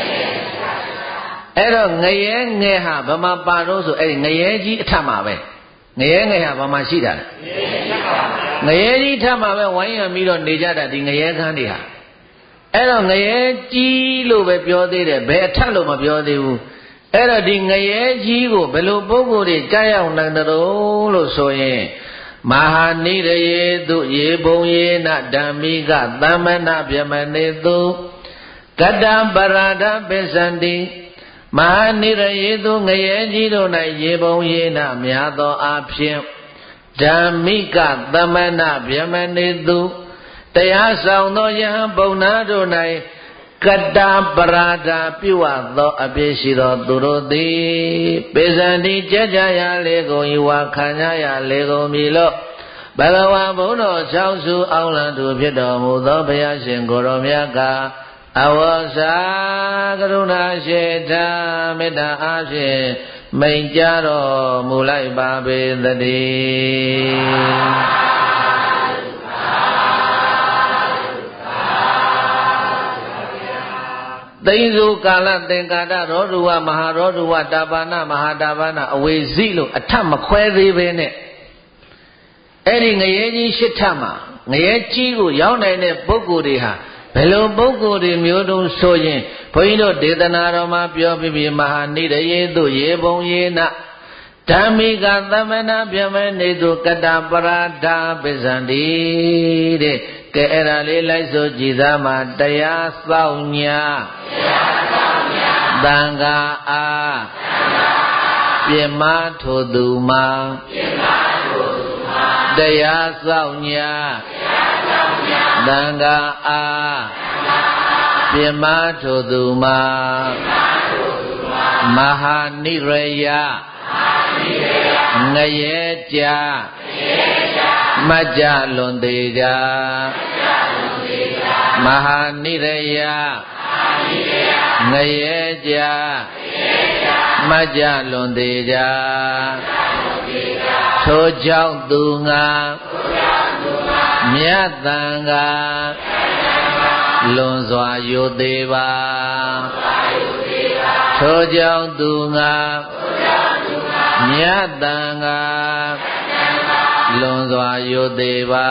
အဲ့တော့ငရဲငယ်ဟာဘာမှပါတော့ဆိုအဲ့ဒီငရဲကြီးအထက်မှာပဲငရဲငယ်ဟာဘာမှရှိတာလဲငရဲကြီးထက်မှာပဲဝိုင်းရံပြီးတော့နေကြတာဒီငရဲခန်းတွေဟာအဲ့တော့ငရဲကြီးလို့ပဲပြောသေးတယ်ဘယ်အထက်လို့မပြောသေးဘူးအဲ့တော့ဒီငရဲကြီးကိုဘယ်လိုပုဂ္ဂိုလ်တွေကြားရောက်နိုင်တယ်လို့ဆိုရင်မဟာနိရယေတုရေဘုံယေနဓမ္မိကသမ္မနဗြမနေတုကတ္တပရာဒပိစန္တိမဟာနိရယေတုငရဲကြီးတို့၌ရေဘုံယေနများသောအဖြစ်ဓမ္မိကသမ္မနဗြမနေတုတရားဆောင်သောယဟန်ဘုံနာတို့၌ကတ္တပရာဒပြုအပ်သောအပြည့်ရှိသောသူတို့သည်ပိစန္တိကြကြရလေကုန်၏ဝါခံရရလေကုန်ပြီလို့ဘဂဝါဘုန်းတော်၆စုအောင်လံသူဖြစ်တော်မူသောဘုရားရှင်ကိုရောမြတ်ကအဝေါစာကရုဏာရှိတာမေတ္တာအားဖြင့်မိန့်ကြားတော်မူလိုက်ပါပေသတည်းသိဉ္စုကာလသင်္ကာတရောဓုဝမဟာရောဓုဝတာပါဏမဟာတာပါဏအဝေစီလို့အထမခွဲသေးပဲနဲ့အဲ့ဒီငရဲကြီးရှစ်ထမှာငရဲကြီးကိုရောက်နိုင်တဲ့ပုဂ္ဂိုလ်တွေဟာဘယ်လိုပုဂ္ဂိုလ်တွေမျိုးတုံးဆိုရင်ဘုန်းကြီးတို့ဒေသနာတော်မှာပြောပြီးပြီမဟာနိရယေတုရေဘုံယေနဓမ္မိကသမဏဗျမနေတုကတ္တပရာဓာပိစ္ဆန္တိတဲ့ကဲအဲ့ဒါလေးလိုက်ဆိုကြည်သားမှာတရားဆောင်ညာတရားဆောင်ညာသံဃာအားပြမထိုသူမှာပြမထိုသူမှာတရားဆောင်ညာတရားဆောင်ညာသံဃာအားပြမထိုသူမှာပြမထိုသူမှာမဟာနိရယငရဲကြမကြလွန်သေးကြမဟာနိရယငရဲကြမကြလွန်သေးကြထိုကြောင့်သူငါမြတ်တန်ကလွန်စွာယုသေးပါထိုကြောင့်သူငါမြတ်တန်ကလွန်စွာယုသေးပါ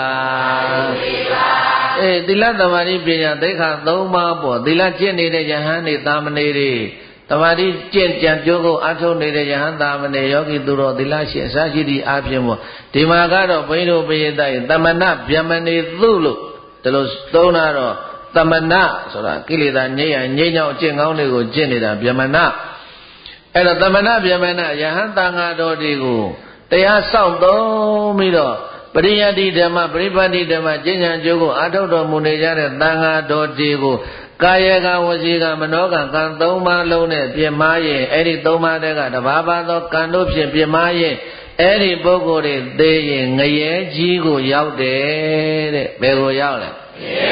အေးသီလသမာဓိပညာသိက္ခာသုံးပါးပေါ့သီလကျင့်နေတဲ့ယဟန်နေသာမဏေတွေသမာဓိကျင့်ကြံကြိုးကိုအထုတ်နေတဲ့ယဟန်သာမဏေယောဂီသူတော်သီလရှင်အစရှိသည့်အဖြစ်ပေါ့ဒီမှာကတော့ဘုန်းကြီးတို့ပိယတိုင်သမဏဗျမနေသူလို့ဒီလိုသုံးတာတော့သမဏဆိုတာကိလေသာငြိမ်းရငြိမ်းချောင်းအကျင့်ကောင်းတွေကိုကျင့်နေတာဗျမနအဲ့တော့သမဏဗျမနယဟန်တန်ဃာတော်တွေကိုတရားစောင့်သုံးပြီးတော့ပရိယတ္တိဓမ္မပရိပတ်တိဓမ္မကျင့်ကြံကြိုးကိုအာထုတ်တော်မူနေကြတဲ့တန်ဃာတော်တွေကိုကာယကဝစီကမနောကကံသုံးပါးလုံးနဲ့ပြမရင်အဲ့ဒီသုံးပါးတည်းကတဘာဘာသောကံတို့ဖြင့်ပြမရင်အဲ့ဒီပုဂ္ဂိုလ်တွေသိရင်ငရဲကြီးကိုရောက်တယ်တဲ့ဘယ်ကိုရောက်လဲ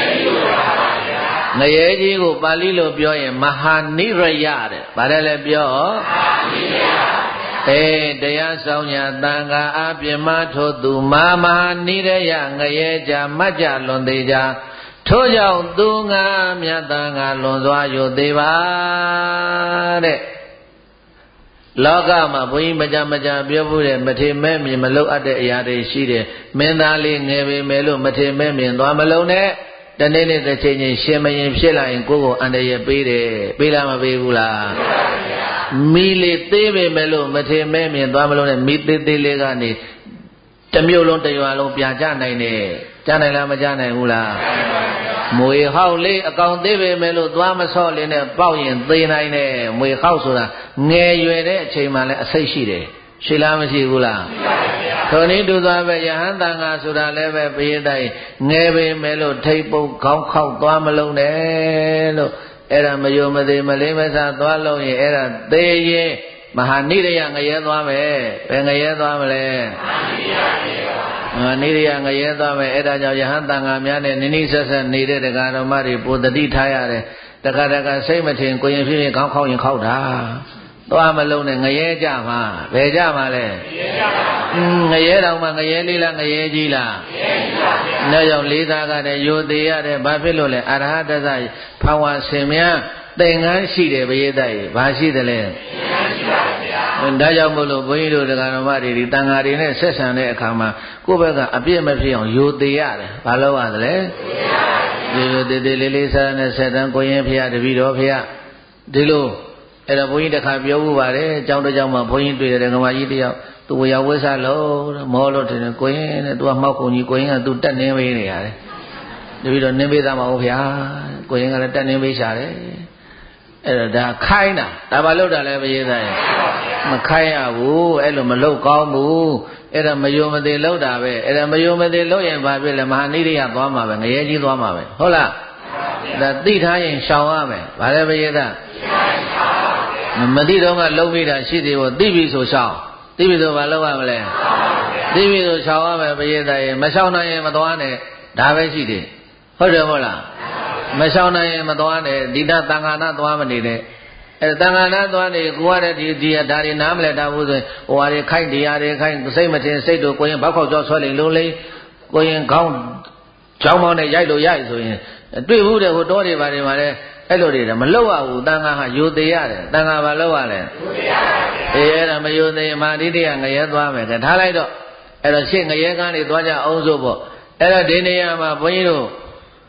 ငရဲကြီးကိုပါဠိလိုပြောရင်မဟာနိရယတဲ့ဗါတယ်လဲပြောမဟာနိရယအေးတရားဆောင်ညာတန်ခါအပြမထိုသူမာမဟာနိရယငရဲကြမတ်ကြလွန်သေးကြထို့ကြောင့်သူငါမြတ်တန်ခါလွန်စွာယုသေးပါတဲ့လောကမှာဘုန်းကြီးမကြမကြပြောဖို့တဲ့မထေမဲ့မြင်မလို့အပ်တဲ့အရာတွေရှိတယ်မင်းသားလေးငယ်ပေမဲ့လို့မထေမဲ့မြင်သွားမလုံးနဲ့တနေ့နေ့တစ်ချိန်ချင်းရှင်မရင်ဖြစ်လာရင်ကိုယ့်ကိုအန္တရာယ်ပေးတယ်ပေးလားမပေးဘူးလားပေးပါဗျာမိလေးသေးပေမဲ့လို့မထေမဲ့မြင်သွားမလို့နဲ့မိသေးသေးလေးကနေတမျိုးလုံးတရွာလုံးပြန်ကြနိုင်တယ်ကြားနိုင်လားမကြားနိုင်ဘူးလားမွေဟောက်လေးအကောင်သေးပေမဲ့လို့သွားမဆော့လေးနဲ့ပေါက်ရင်သေနိုင်တယ်မွေဟောက်ဆိုတာငယ်ရွယ်တဲ့အချိန်မှလည်းအစိတ်ရှိတယ်ရှိလားမရှိဘူးလားရှိပါဗျာထိုနည်းတူသွားပဲယဟန်တန်ဃာဆိုတာလည်းပဲဘိယတိုင်ငယ်ပေမဲ့လို့ထိပ်ပုတ်ခေါင်းခောက်သွားမလုံးနဲ့လို့အဲ့ဒါမယုံမသေးမလေးမစားသွားလုံးရင်အဲ့ဒါသေရင်မဟာနိရယငရဲသွားမယ်ဘယ်ငရဲသွားမလဲမဟာနိရယငရဲသွားမယ်အဲ့ဒါကြောင့်ယဟန်တန်ဃာများနဲ့နိနိဆက်ဆက်နေတဲ့တရားတော်မတွေပိုတတိထားရတယ်တခါတခါစိတ်မထင်ကိုရင်ဖြစ်ဖြစ်ခေါင်းခောက်ရင်ခောက်တာသွားမလုံးနဲ့ငရဲကြမှာဘယ်ကြမှာလဲငရဲတော်မှာငရဲလေးလားငရဲကြီးလားငရဲကြီးပါဗျာ။ဒါကြောင့်လေးသားကတည်းယိုသေးရတယ်ဘာဖြစ်လို့လဲအရဟတသဖဝါဆင်များသင်္ကန်းရှိတယ်ဘိယတိုက်ဘာရှိတယ်လဲသင်္ကန်းရှိပါဗျာ။ဒါကြောင့်မို့လို့ဘုန်းကြီးတို့တရားတော်မတွေဒီတန်ဃာတွေနဲ့ဆက်ဆံတဲ့အခါမှာကိုယ့်ဘက်ကအပြစ်မဖြစ်အောင်ယိုသေးရတယ်ဘာလို့ရသလဲယိုယိုသေးသေးလေးလေးစားနဲ့ဆက်တန်းကိုရင်ဖျားတပည့်တော်ဖျားဒီလိုအဲ့တော့ဘုန်းကြီးတစ်ခါပြောမှုပါတယ်အကြောင်းတစ်ကြောင်းမှဘုန်းကြီးတွေ့တယ်ကမာကြီးတယောက်သူဝေယဝိဆလို့မောလို့တယ်ကိုရင်တဲ့သူကမှောက်ကုန်ကြီးကိုရင်ကသူတက်နေပေးနေရတယ်တပည့်တော်နင်းပေးသားမဟုတ်ဗျာကိုရင်ကလည်းတက်နေပေးရှာတယ်အဲ့တော့ဒါခိုင်းတာဒါဘာလို့တာလဲဘုရားသားရဲ့မခိုင်းရဘူးအဲ့လိုမလုပ်ကောင်းဘူးအဲ့ဒါမယုံမသေးလုပ်တာပဲအဲ့ဒါမယုံမသေးလုပ်ရင်ဘာဖြစ်လဲမဟာနိရိယသွားမှာပဲငရဲကြီးသွားမှာပဲဟုတ်လားဒါသိထားရင်ရှောင်ရမယ်ဗါလဲဘုရားသားမသိတော့ကလုံးမိတာရှိသေးဘူးသိပြီဆိုရှောင်သိပြီဆိုဘာလုပ်ရမလဲသိပြီဆိုရှောင်ရမယ်ဘုရားသားရဲ့မရှောင်နိုင်ရင်မသွားနဲ့ဒါပဲရှိတယ်ဟုတ်တယ်မဟုတ်လားမရှောင်နိုင်ရင်မသွားနဲ့ဒီတသံဃာနာသွားမနေနဲ့အဲသံဃာနာသွားနေကိုရတဲ့ဒီဒီဒါတွေနားမလဲတာဘူးဆိုရင်ဟိုဟာတွေခိုက်တရားတွေခိုက်စိတ်မတင်စိတ်တို့ကိုရင်ဘောက်ခေါက်ကြောဆွဲလိမ့်လုံးလိမ့်ကိုရင်ခေါင်းကြောင်းမောင်းနဲ့ရိုက်လို့ရိုက်ဆိုရင်တွေ့ဘူးတဲ့ဟိုတောတွေပါတယ်မှာလဲအဲ့လိုတွေမလောက်ရဘူးတန်ခါဟာယိုသေးရတယ်တန်ခါဘာလောက်ရလဲယိုသေးရပါဗျာအေးအဲ့ဒါမယိုသေးမာတိတရငရဲသွားမယ်ကထားလိုက်တော့အဲ့တော့ရှေ့ငရဲကန်းတွေသွားကြအောင်စို့ပေါ့အဲ့တော့ဒီနေရာမှာဘုန်းကြီးတို့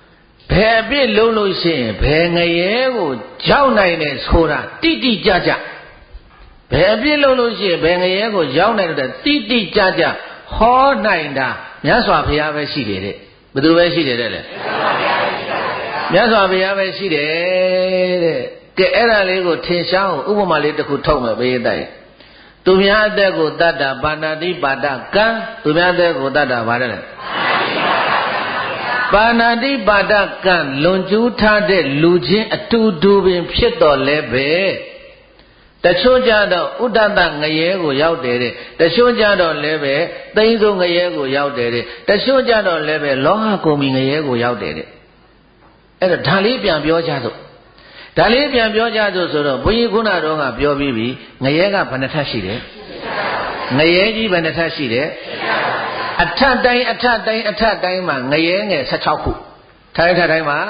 ဘယ်အပြစ်လုံးလို့ရှိရင်ဘယ်ငရဲကိုရောက်နိုင်တယ်ဆိုတာတိတိကျကျဘယ်အပြစ်လုံးလို့ရှိရင်ဘယ်ငရဲကိုရောက်နိုင်တယ်တိတိကျကျဟောနိုင်တာမြတ်စွာဘုရားပဲရှိတယ်တဲ့ဘယ်သူပဲရှိတယ်တဲ့လေမြတ်စွာဘုရားပဲရှိတယ်တဲ့ကဲအဲ့ဒါလေးကိုထင်ရှားအောင်ဥပမာလေးတစ်ခုထုတ်မယ်ဘယ်တိုင်သူများအသက်ကိုတတ်တာပါဏာတိပါဒကံသူများအသက်ကိုတတ်တာဗါတယ်လေပါဏာတိပါဒကံလွန်ကျူးထားတဲ့လူချင်းအတူတူပင်ဖြစ်တော်လဲပဲတချို့ကြတော့ဥဒ္ဒတငရဲကိုရောက်တယ်တဲ့တချို့ကြတော့လည်းပဲသိန်းစုံငရဲကိုရောက်တယ်တဲ့တချို့ကြတော့လည်းပဲလောဟကုံမီငရဲကိုရောက်တယ်တဲ့အဲ့တော့ဒါလေးပြန်ပြောကြစို့ဒါလေးပြန်ပြောကြစို့ဆိုတော့ဘုန်းကြီးခုနတော့ကပြောပြီးပြီငရဲကဘယ်နှထပ်ရှိတယ်ငရဲကြီးဘယ်နှထပ်ရှိတယ်အထက်တိုင်းအထက်တိုင်းအထက်တိုင်းမှာငရဲငယ်၁၆ခုထိုင်ထက်တိုင်းမှာ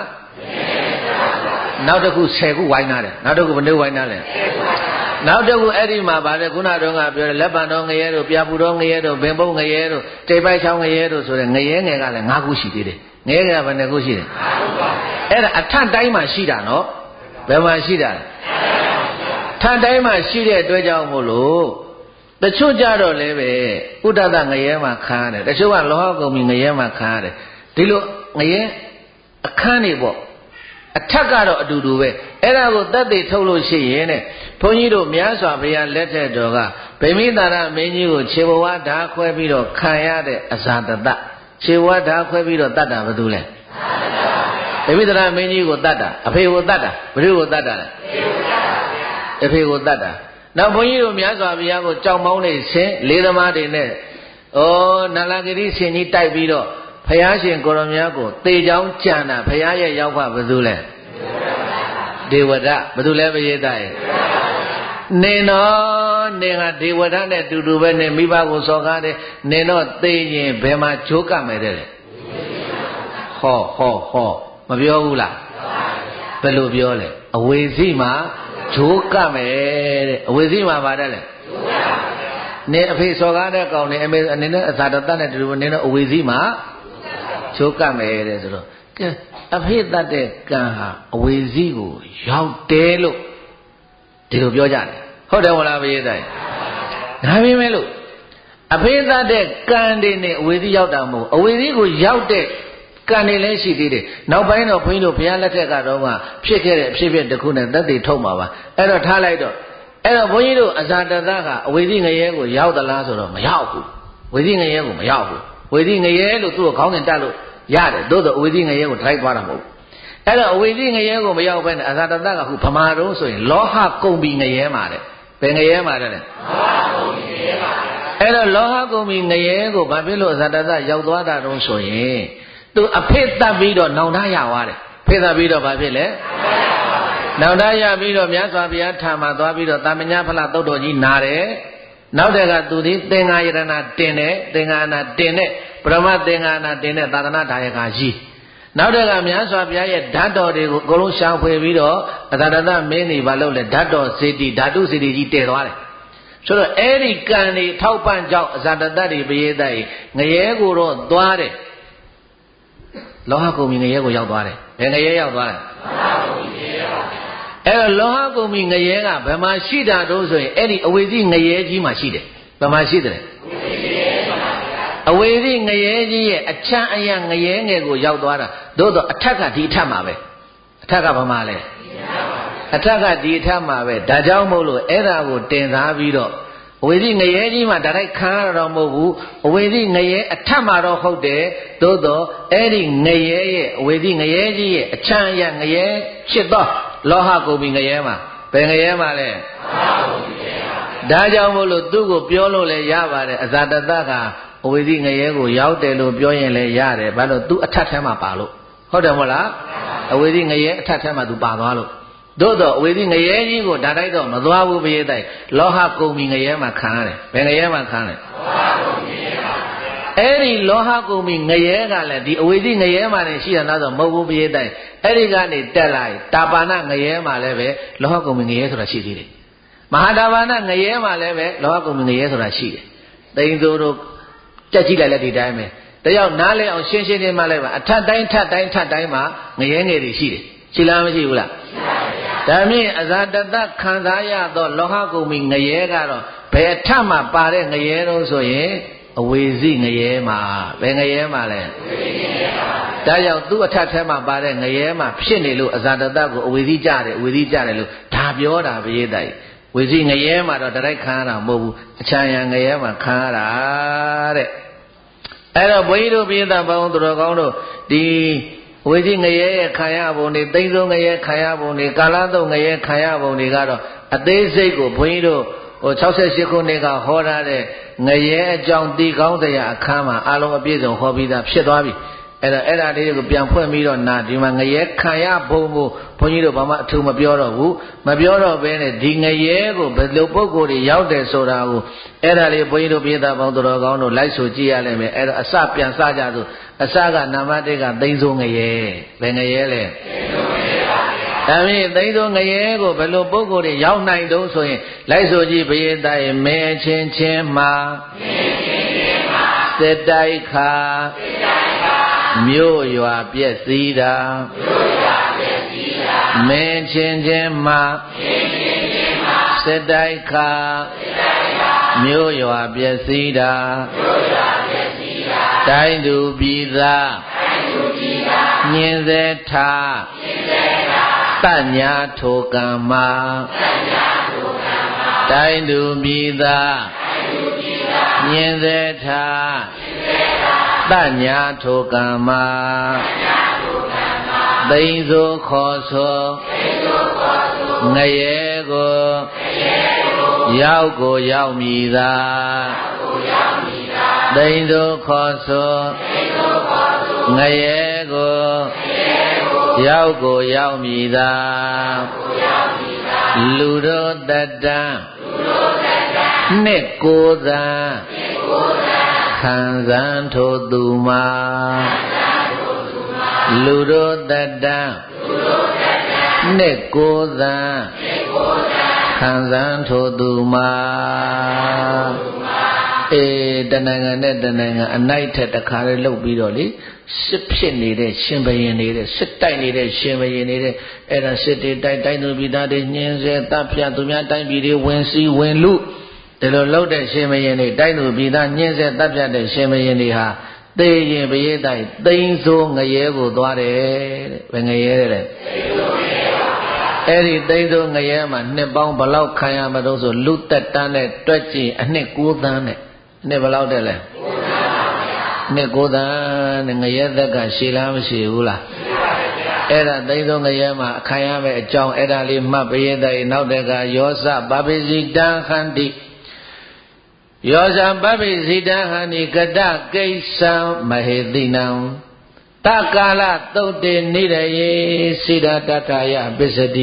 နောက်တစ်ခု၁၀ခုဝိုင်းထားတယ်နောက်တစ်ခုဘယ်နှဝိုင်းထားလဲနောက်တစ်ခုအဲ့ဒီမှာဗါတယ်ခုနတော့ကပြောတယ်လက်ပံတော်ငရဲတို့ပြာပူတော်ငရဲတို့ဘင်ပုတ်ငရဲတို့တိတ်ပိုက်ချောင်းငရဲတို့ဆိုတဲ့ငရဲငယ်ကလည်း၅ခုရှိသေးတယ်ငရဲငယ်ကဘယ်နှခုရှိတယ်အဲ့ဒါအထက်တိုင်းမှာရှိတာနော်ဘယ်မှာရှိတာထပ်တိုင်းမှာရှိတဲ့အတွက်ကြောင့်မို့လို့တချို့ကြတော့လည်းပဲဥဒ္ဒတငရဲမှာခါရတယ်တချို့ကလောဟကုံမီငရဲမှာခါရတယ်ဒီလိုငရဲအခန်းနေပေါ့အထက်ကတော့အတူတူပဲအဲ့ဒါကိုသက်သေထုတ်လို့ရှိရင်တဲ့ဘုန်းကြီးတို့မြတ်စွာဘုရားလက်ထက်တော်ကဗိမိသာရမင်းကြီးကိုခြေဘဝဓာခွဲပြီးတော့ခံရတဲ့အဇာတတခြေဘဝဓာခွဲပြီးတော့တတ်တာဘာလို့လဲဗိမိသာရမင်းကြီးကိုတတ်တာအဖေကိုတတ်တာဘယ်သူကိုတတ်တာလဲအဖေကိုတတ်တာနောက်ဘုန်းကြီးတို့မြတ်စွာဘုရားကိုကြောက်မောင်းနေစဉ်လေးသမားတွေနဲ့ဩနာလဂတိရှင်ကြီးတိုက်ပြီးတော့ဘုရားရှင်ကိုရမကိုသေချောင်းကြံတာဘုရားရဲ့ရောက်ဖဘယ်သူလဲဒေဝဒဘယ်သူလဲပရိသတ်ရဲ့နေတော့နေကဒေဝဒနဲ့တူတူပဲနေမိဘကိုစော်ကားတယ်နေတော့သေရင်ဘယ်မှာဂျိုးကမယ်တဲ့လေဟောဟောဟောမပြောဘူးလားဘယ်လိုပြောလဲအဝေစီမှာဂျိုးကမယ်တဲ့အဝေစီမှာပါတယ်လေနေအဖေစော်ကားတဲ့ကောင်နေအမေအနေနဲ့အသာတတ်တဲ့တူတူနေတော့အဝေစီမှာဂျိုးကမယ်တဲ့ဆိုတော့ကဲအဖေတတ်တဲ့ကံဟာအဝေစီကိုရောက်တယ်လို့ဒီလိုပြောကြတယ်ဟုတ်တယ်မလားဘုရားတိုင်ဒါပေမဲ့လို့အဖေတတ်တဲ့ကံတွေနဲ့အဝေစီရောက်တာမဟုတ်အဝေစီကိုရောက်တဲ့ကံတွေလည်းရှိသေးတယ်နောက်ပိုင်းတော့ဘုန်းကြီးတို့ဘုရားလက်ထက်ကတော့ကဖြစ်ခဲ့တဲ့အဖြစ်အပျက်တစ်ခုနဲ့သက်သေထုတ်မှာပါအဲ့တော့ထားလိုက်တော့အဲ့တော့ဘုန်းကြီးတို့အဇာတသကအဝေစီငရဲကိုရောက်သလားဆိုတော့မရောက်ဘူးဝေစီငရဲကိုမရောက်ဘူးဝေစီငရဲလို့သူ့ကိုခေါင်းစဉ်တက်လို့ရတယ်သို့သောအဝေစီငရဲကိုထိုက်သွားတာမဟုတ်ဘူးအဲ့တော့အဝေစီငရဲကိုမရောက်ဘဲနဲ့အဇာတသကခုဗမာတုံးဆိုရင်လောဟကုံဘီငရဲမှာတဲ့ဘယ်ငရဲမှာတဲ့လောဟကုံဘီငရဲမှာအဲ့တော့လောဟကုံဘီငရဲကိုဘာဖြစ်လို့အဇာတသရောက်သွားတာတုံးဆိုရင်သူအဖေတတ်ပြီးတော့နောင်တရသွားတယ်ဖေတတ်ပြီးတော့ဘာဖြစ်လဲနောင်တရပြီးတော့မြတ်စွာဘုရားထာမှာသွားပြီးတော့တာမညာဖလားသုတ်တော်ကြီးနာတယ်နောက်တက်ကသူဒီသင်္ဃာယရဏတင်တယ်သင်္ဃာနာတင်တဲ့ပရမသင်္ဃာနာတင်တဲ့သာသနာဒါယကကြီးနောက်တက်ကမြတ်စွာဘုရားရဲ့ဓာတ်တော်တွေကိုအကုန်လုံးရှောင်ဖွေပြီးတော့အသာတသမင်းနေဘာလို့လဲဓာတ်တော်စေတီဓာတုစေတီကြီးတည်သွားတယ်ဆိုတော့အဲ့ဒီကံတွေထောက်ပံ့ကြောင့်အဇာတတတွေပရိသတ်ငရဲကိုတော့သွားတယ်လောဟကုံမီငရဲကိုရောက်သွားတယ်ဘယ်ငရဲရောက်သွားလဲအဲ့တော့လောဟကုံမီငရဲကဘယ်မှာရှိတာတော့ဆိုရင်အဲ့ဒီအဝေစီငရဲကြီးမှာရှိတယ်ဘယ်မှာရှိတယ်အဝေစီငရဲကြီးရဲ့အချမ်းအယံငရဲငယ်ကိုရောက်သွားတာသို့တော့အထက်ကဒီအထက်မှာပဲအထက်ကဘာမှလဲအထက်ကဒီအထက်မှာပဲဒါကြောင့်မို့လို့အဲ့ဒါကိုတင်စားပြီးတော့အဝေစီငရဲကြီးမှာဒါတိုက်ခံရတော့မဟုတ်ဘူးအဝေစီငရဲအထက်မှာတော့ဟုတ်တယ်သို့တော့အဲ့ဒီငရဲရဲ့အဝေစီငရဲကြီးရဲ့အချမ်းရငရဲဖြစ်တော့လောဟကုံဘီငရဲမှာဘယ်ငရဲမှာလဲဒါကြောင့်မို့လို့သူ့ကိုပြောလို့လည်းရပါတယ်အဇာတတကအဝေစီငရဲကိုရောက်တယ်လို့ပြောရင်လည်းရတယ်ဘာလို့သူအထက်ထဲမှာပါလို့ဟုတ်တယ်မဟုတ်လားအဝေစီငရဲအထက်ထဲမှာသူပါသွားလို့သို့တော့အဝေစီငရဲကြီးကိုဒါတိုက်တော့မသွားဘူးပရိသတ်လောဟကုံဘီငရဲမှာခံရတယ်ဘယ်ငရဲမှာခံလဲအဲ့ဒီလောဟကုံဘီငရဲကလည်းဒီအဝေစီငရဲမှာနေရှိတာတော့မဟုတ်ဘူးပရိသတ်အဲ့ဒီကနေတက်လိုက်တာပါဏငရဲမှာလည်းပဲလောဟကုံဘီငရဲဆိုတာရှိသေးတယ်မဟာတာပါဏငရဲမှာလည်းပဲလောဟကုံဘီငရဲဆိုတာရှိတယ်တိန်စိုးတို့ကြက်ကြည့်လိုက်လည်းဒီတိုင်းပဲတယောက်နားလဲအောင်ရှင်းရှင်းလေးမှလိုက်ပါအထက်တိုင်းထက်တိုင်းထက်တိုင်းမှာငရဲငယ်တွေရှိတယ်ရှိလားမရှိဘူးလားရှိပါဗျာဒါမြင့်အဇာတတခံစားရသောလောဟကုံမီငရဲကတော့ဘယ်ထက်မှပါတဲ့ငရဲတော့ဆိုရင်အဝေစီငရဲမှာဘယ်ငရဲမှာလဲအဝေစီငရဲပါဒါကြောင့်သူ့အထက်ထဲမှာပါတဲ့ငရဲမှာဖြစ်နေလို့အဇာတတကိုအဝေစီကြတယ်အဝေစီကြတယ်လို့ဒါပြောတာပရိသတ်ဝေစီငရဲမှာတော့တိုက်ခံရတာမဟုတ်ဘူးအချမ်းရံငရဲမှာခံရတာတဲ့အဲ့တော့ဘုန်းကြီးတို့ပရိသတ်ပေါင်းသူတော်ကောင်းတို့ဒီဝေစီငရဲရဲ့ခံရပုံတွေသိန်းဆုံးငရဲခံရပုံတွေကာလသုံးငရဲခံရပုံတွေကတော့အသေးစိတ်ကိုဘုန်းကြီးတို့ဟို68ခုနှစ်ကဟောထားတဲ့ငရဲအကြောင်းတည်ကောင်းတရားအခန်းမှာအလုံးအပြည့်စုံဟောပြီးသားဖြစ်သွားပြီအဲ့တော့အဲ့ဒါလေးကိုပြန်ဖွင့်ပြီးတော့နာဒီမှာငရဲခံရပုံကိုဘုန်းကြီးတို့ဘာမှအထူးမပြောတော့ဘူးမပြောတော့ဘဲနဲ့ဒီငရဲကိုဘယ်လိုပုံကိုယ်တွေရောက်တယ်ဆိုတာကိုအဲ့ဒါလေးဘုန်းကြီးတို့ပြည်သားပေါင်းသူတော်ကောင်းတို့လိုက်ဆိုကြည့်ရလိမ့်မယ်အဲ့တော့အစပြန်စကြစို့အစကနာမတိတ်ကသိန်းစိုးငရဲဘယ်ငရဲလဲသိန်းစိုးငရဲပါဗျာဒါဖြင့်သိန်းစိုးငရဲကိုဘယ်လိုပုံကိုယ်တွေရောက်နိုင်တုံးဆိုရင်လိုက်ဆိုကြည့်ဘုရားသားရဲ့မဲချင်းချင်းမှာမဲချင်းချင်းမှာစစ်တိုက်ခါစစ်တိုက်ခါမြို့ရွာပြည့်စည်တာမြို့ရွာပြည့်စည်တာမင်းချင်းချင်းမှာမင်းချင်းချင်းမှာစစ်တိုက်ခါစစ်တိုက်ခါမြို့ရွာပြည့်စည်တာမြို့ရွာပြည့်စည်တာတိုင်းသူပြည်သားတိုင်းသူပြည်သားညင်စေထားညင်စေထားတညာထိုကံမှာတညာထိုကံမှာတိုင်းသူပြည်သားတိုင်းသူပြည်သားညင်စေထားညင်စေတညာထိုကံမှာသိန်းစိုးခေါ်ဆိုငရဲကိုရောက်ကိုရောက်မိသာသိန်းစိုးခေါ်ဆိုငရဲကိုရောက်ကိုရောက်မိသာလူတို့တတံနှစ်ကိုယ်သာခံစားထိုသူမှာလူတို့တတံနှစ်ကိုယ်သာခံစားထိုသူမှာအေးတနိုင်ငံနဲ့တနိုင်ငံအနိုင်ထက်တခါလေးလှုပ်ပြီးတော့လေစစ်ဖြစ်နေတဲ့ရှင်ဘရင်နေတဲ့စစ်တိုက်နေတဲ့ရှင်ဘရင်နေတဲ့အဲ့ဒါစစ်တွေတိုက်တိုင်းသူပြည်သားတွေညှင်းဆဲတပ်ဖြတ်သူများတိုင်းပြည်တွေဝင်စီးဝင်လူဒီလိုလှုပ်တဲ့ရှင်မရင်တွေတိုက်သူပြည်သားညှင်းဆဲတပ်ဖြတ်တဲ့ရှင်မရင်တွေဟာသေရင်ပရိသတ်သိန်းစိုးငရဲကိုသွားတယ်တဲ့ဘယ်ငရဲတဲ့အဲ့ဒီသိန်းစိုးငရဲမှာနှစ်ပေါင်းဘလောက်ခံရမလို့ဆိုလူသက်တန်းနဲ့တွက်ကြည့်အနှစ်ကိုးသန်းနဲ့နှစ်ဘလောက်တဲ့လဲနှစ်ကိုးသန်းနဲ့ငရဲသက်ကရှည်လားမရှည်ဘူးလားအဲ့ဒါသိန်းစိုးငရဲမှာအခံရမယ့်အကြောင်းအဲ့ဒါလေးမှတ်ပရိသတ်နောက်တက်ကယောစပပိစိတံခန္တိယောဇံပပိစိတံဟံနိကတကိစ္စံမဟေတိနံတကာလသုတ်တေနိရယေစိဒတထယပစ္စတိ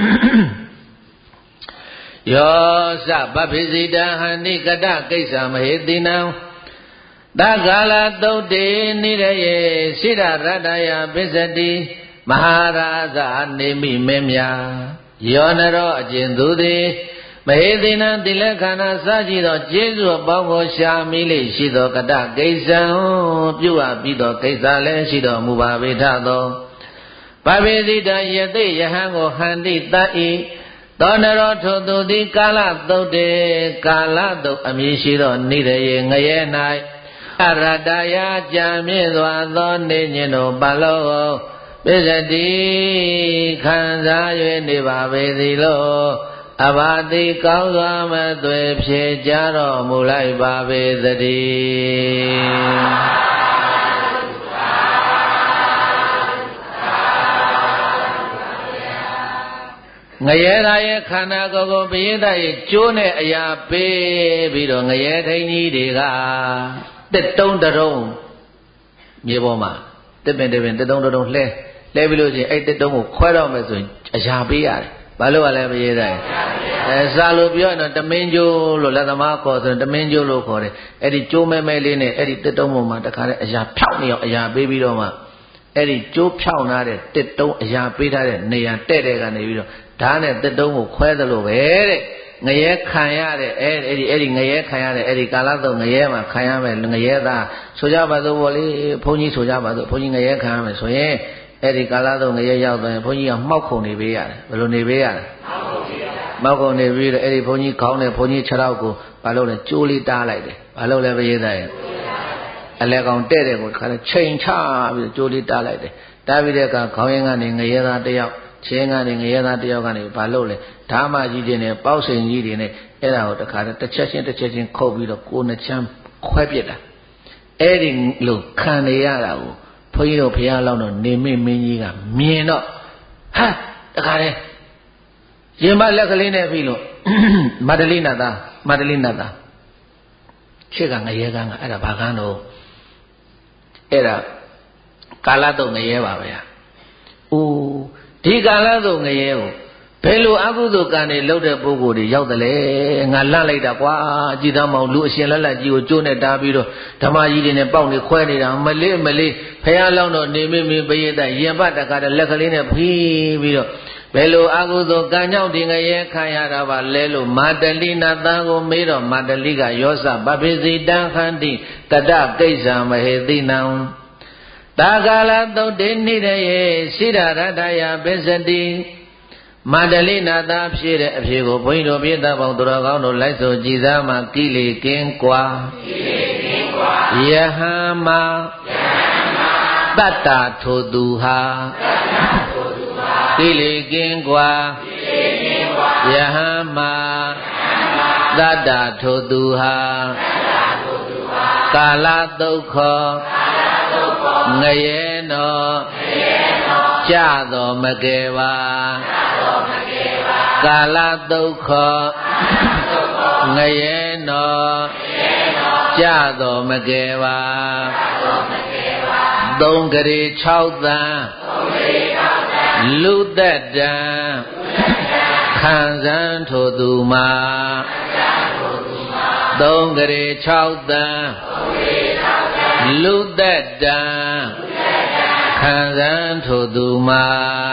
ယောဇပပိစိတံဟံနိကတကိစ္စံမဟေတိနံတကာလသုတ်တေနိရယေစိဒရတယပစ္စတိမဟာရာဇနေမိမင်းများယောနရောအကျဉ်သူသည်မဟေတိနံတိလက္ခဏာစကြည့်သောကျေးဇူးအပေါင်းကိုရှာမိလေရှိသောကတကိစ္စံပြုအပ်ပြီးသောကိစ္စလည်းရှိတော်မူပါပေထသောပပိစိတံယသိယဟံကိုဟန္တိတဤသောနရောထိုသူသည်ကာလသုတ်တေကာလသုတ်အမည်ရှိသောနိရယေငရဲ၌အရတယာကြံမြင့်စွာသောနေညင်တို့ပလောပစ္စတိခံစား၍နေပါပေသည်လို့အဘာတိကောင်းစွာမသွေဖြေကြတော်မူလိုက်ပါပေသတည်းငရဲသားရဲ့ခန္ဓာကိုယ်ကိုပရိသတ်ရဲ့ကျိုးနဲ့အရာပေးပြီးတော့ငရဲထိန်ကြီးတွေကတစ်တုံးတုံးမြေပေါ်မှာတစ်ပင်တစ်ပင်တစ်တုံးတုံးလှဲလဲပြီးလို့ရှိရင်အဲ့တစ်တုံးကိုခွဲတော့မယ်ဆိုရင်အရာပေးရတယ်ဘာလို့ လဲပရိသတ်အဲစာလို့ပြောရင်တော့တမင်းကျိုးလို့လက်သမားခေါ်ဆိုရင်တမင်းကျိုးလို့ခေါ်တယ်အဲ့ဒီကျိုးမဲမဲလေးနဲ့အဲ့ဒီတစ်တုံးပေါ်မှာတခါတည်းအရာဖြောက်နေအောင်အရာပေးပြီးတော့မှအဲ့ဒီကျိုးဖြောက်နာတဲ့တစ်တုံးအရာပေးထားတဲ့နေရာတဲ့တဲ့ကနေပြီးတော့ဓာတ်နဲ့တစ်တုံးကိုခွဲသလိုပဲတဲ့ငရဲခံရတဲ့အဲ့အဲ့ဒီအဲ့ဒီငရဲခံရတဲ့အဲ့ဒီကာလတော့ငရဲမှာခံရမယ်ငရဲသားဆိုကြပါစို့ဗောလေဘုန်းကြီးဆိုကြပါစို့ဘုန်းကြီးငရဲခံရမယ်ဆိုရင်အဲ့ဒီကာလတော့ငရဲရောက်သွားရင်ဘုန်းကြီးကမှောက်ခုံနေပေးရတယ်ဘယ်လိုနေပေးရလဲမှောက်ခုံနေပြီးတော့အဲ့ဒီဘုန်းကြီးခေါင်းနဲ့ဘုန်းကြီးခြေထောက်ကိုဘာလို့လဲကြိုးလေးတားလိုက်တယ်ဘာလို့လဲပရိသတ်ရဲ့အလဲကောင်တဲ့တဲ့ကိုခါလဲချိန်ချပြီးကြိုးလေးတားလိုက်တယ်တားပြီးတဲ့အခါခေါင်းရင်းကနေငရဲသားတစ်ယောက်ချင်းကနေငရဲသားတစ်ယောက်ကနေဘာလို့လဲဓမ္မကြီးတွေနဲ့ပေါက်စိန်ကြီးတွေနဲ့အဲ့ဒါကိုတခါတစ်ချက်ချင်းတစ်ချက်ချင်းခုတ်ပြီးတော့ကိုယ်နှချမ်းခွဲပစ်တာအဲ့ဒီလိုခံနေရတာကိုဘုန်းကြီးတို့ဘုရားလောက်တော့နေမိမင်းကြီးကမြင်တော့ဟာတခါလေရင်မလက်ကလေးနဲ့ပြီးလို့မန္တလေးနတ်သားမန္တလေးနတ်သားချစ်ကငရဲကန်းကအဲ့ဒါဘာကန်းတော့အဲ့ဒါကာလတုံငရဲပါပဲ။အိုးဒီကာလတုံငရဲကိုဘယ်လိုအကုသိုလ်ကံတွေလုပ်တဲ့ပုဂ္ဂိုလ်တွေရောက်တယ်လဲငါလန့်လိုက်တာကွာကြည်သားမောင်လူအရှင်လက်လက်ကြီးကိုကျိုးနဲ့တားပြီးတော့ဓမ္မကြီးတွေနဲ့ပေါက်နေခွဲနေတာမလေးမလေးဖះလောင်းတော့နေမိမိပရိသတ်ရင်ပတ်တကားတဲ့လက်ကလေးနဲ့ဖိပြီးတော့ဘယ်လိုအကုသိုလ်ကံကြောင့်ဒီငရဲခံရတာပါလဲလို့မာတလိနာသားကိုမေးတော့မာတလိကယောစပပိစိတံခန္တိတတကိစ္ဆာမဟေတိနံတာကာလသုတ်တေနိရယေစိရရတယပစ္စတိမာတလိနာသားဖြစ်တဲ့အဖြစ်ကိုဘုန်းကြီးတို့ပြသပေါင်းသူတော်ကောင်းတို့လိုက်ဆိုကြည်စားမှကိလေကင်းကွာကိလေကင်းကွာယဟန်မယဟန်မတတ္တာထိုသူဟာတတ္တာထိုသူဟာကိလေကင်းကွာကိလေကင်းကွာယဟန်မယဟန်မတတ္တာထိုသူဟာတတ္တာထိုသူဟာကာလဒုက္ခကာလဒုက္ခငရဲနောငရဲနောကြတော်မကယ်ပါကာလဒုက္ခငရဲနောကြတော်မကယ်ပါသုံးကလေး၆သန်းလူသက်တံခံစမ်းထိုသူမှာသုံးကလေး၆သန်းလူသက်တံခံစမ်းထိုသူမှာ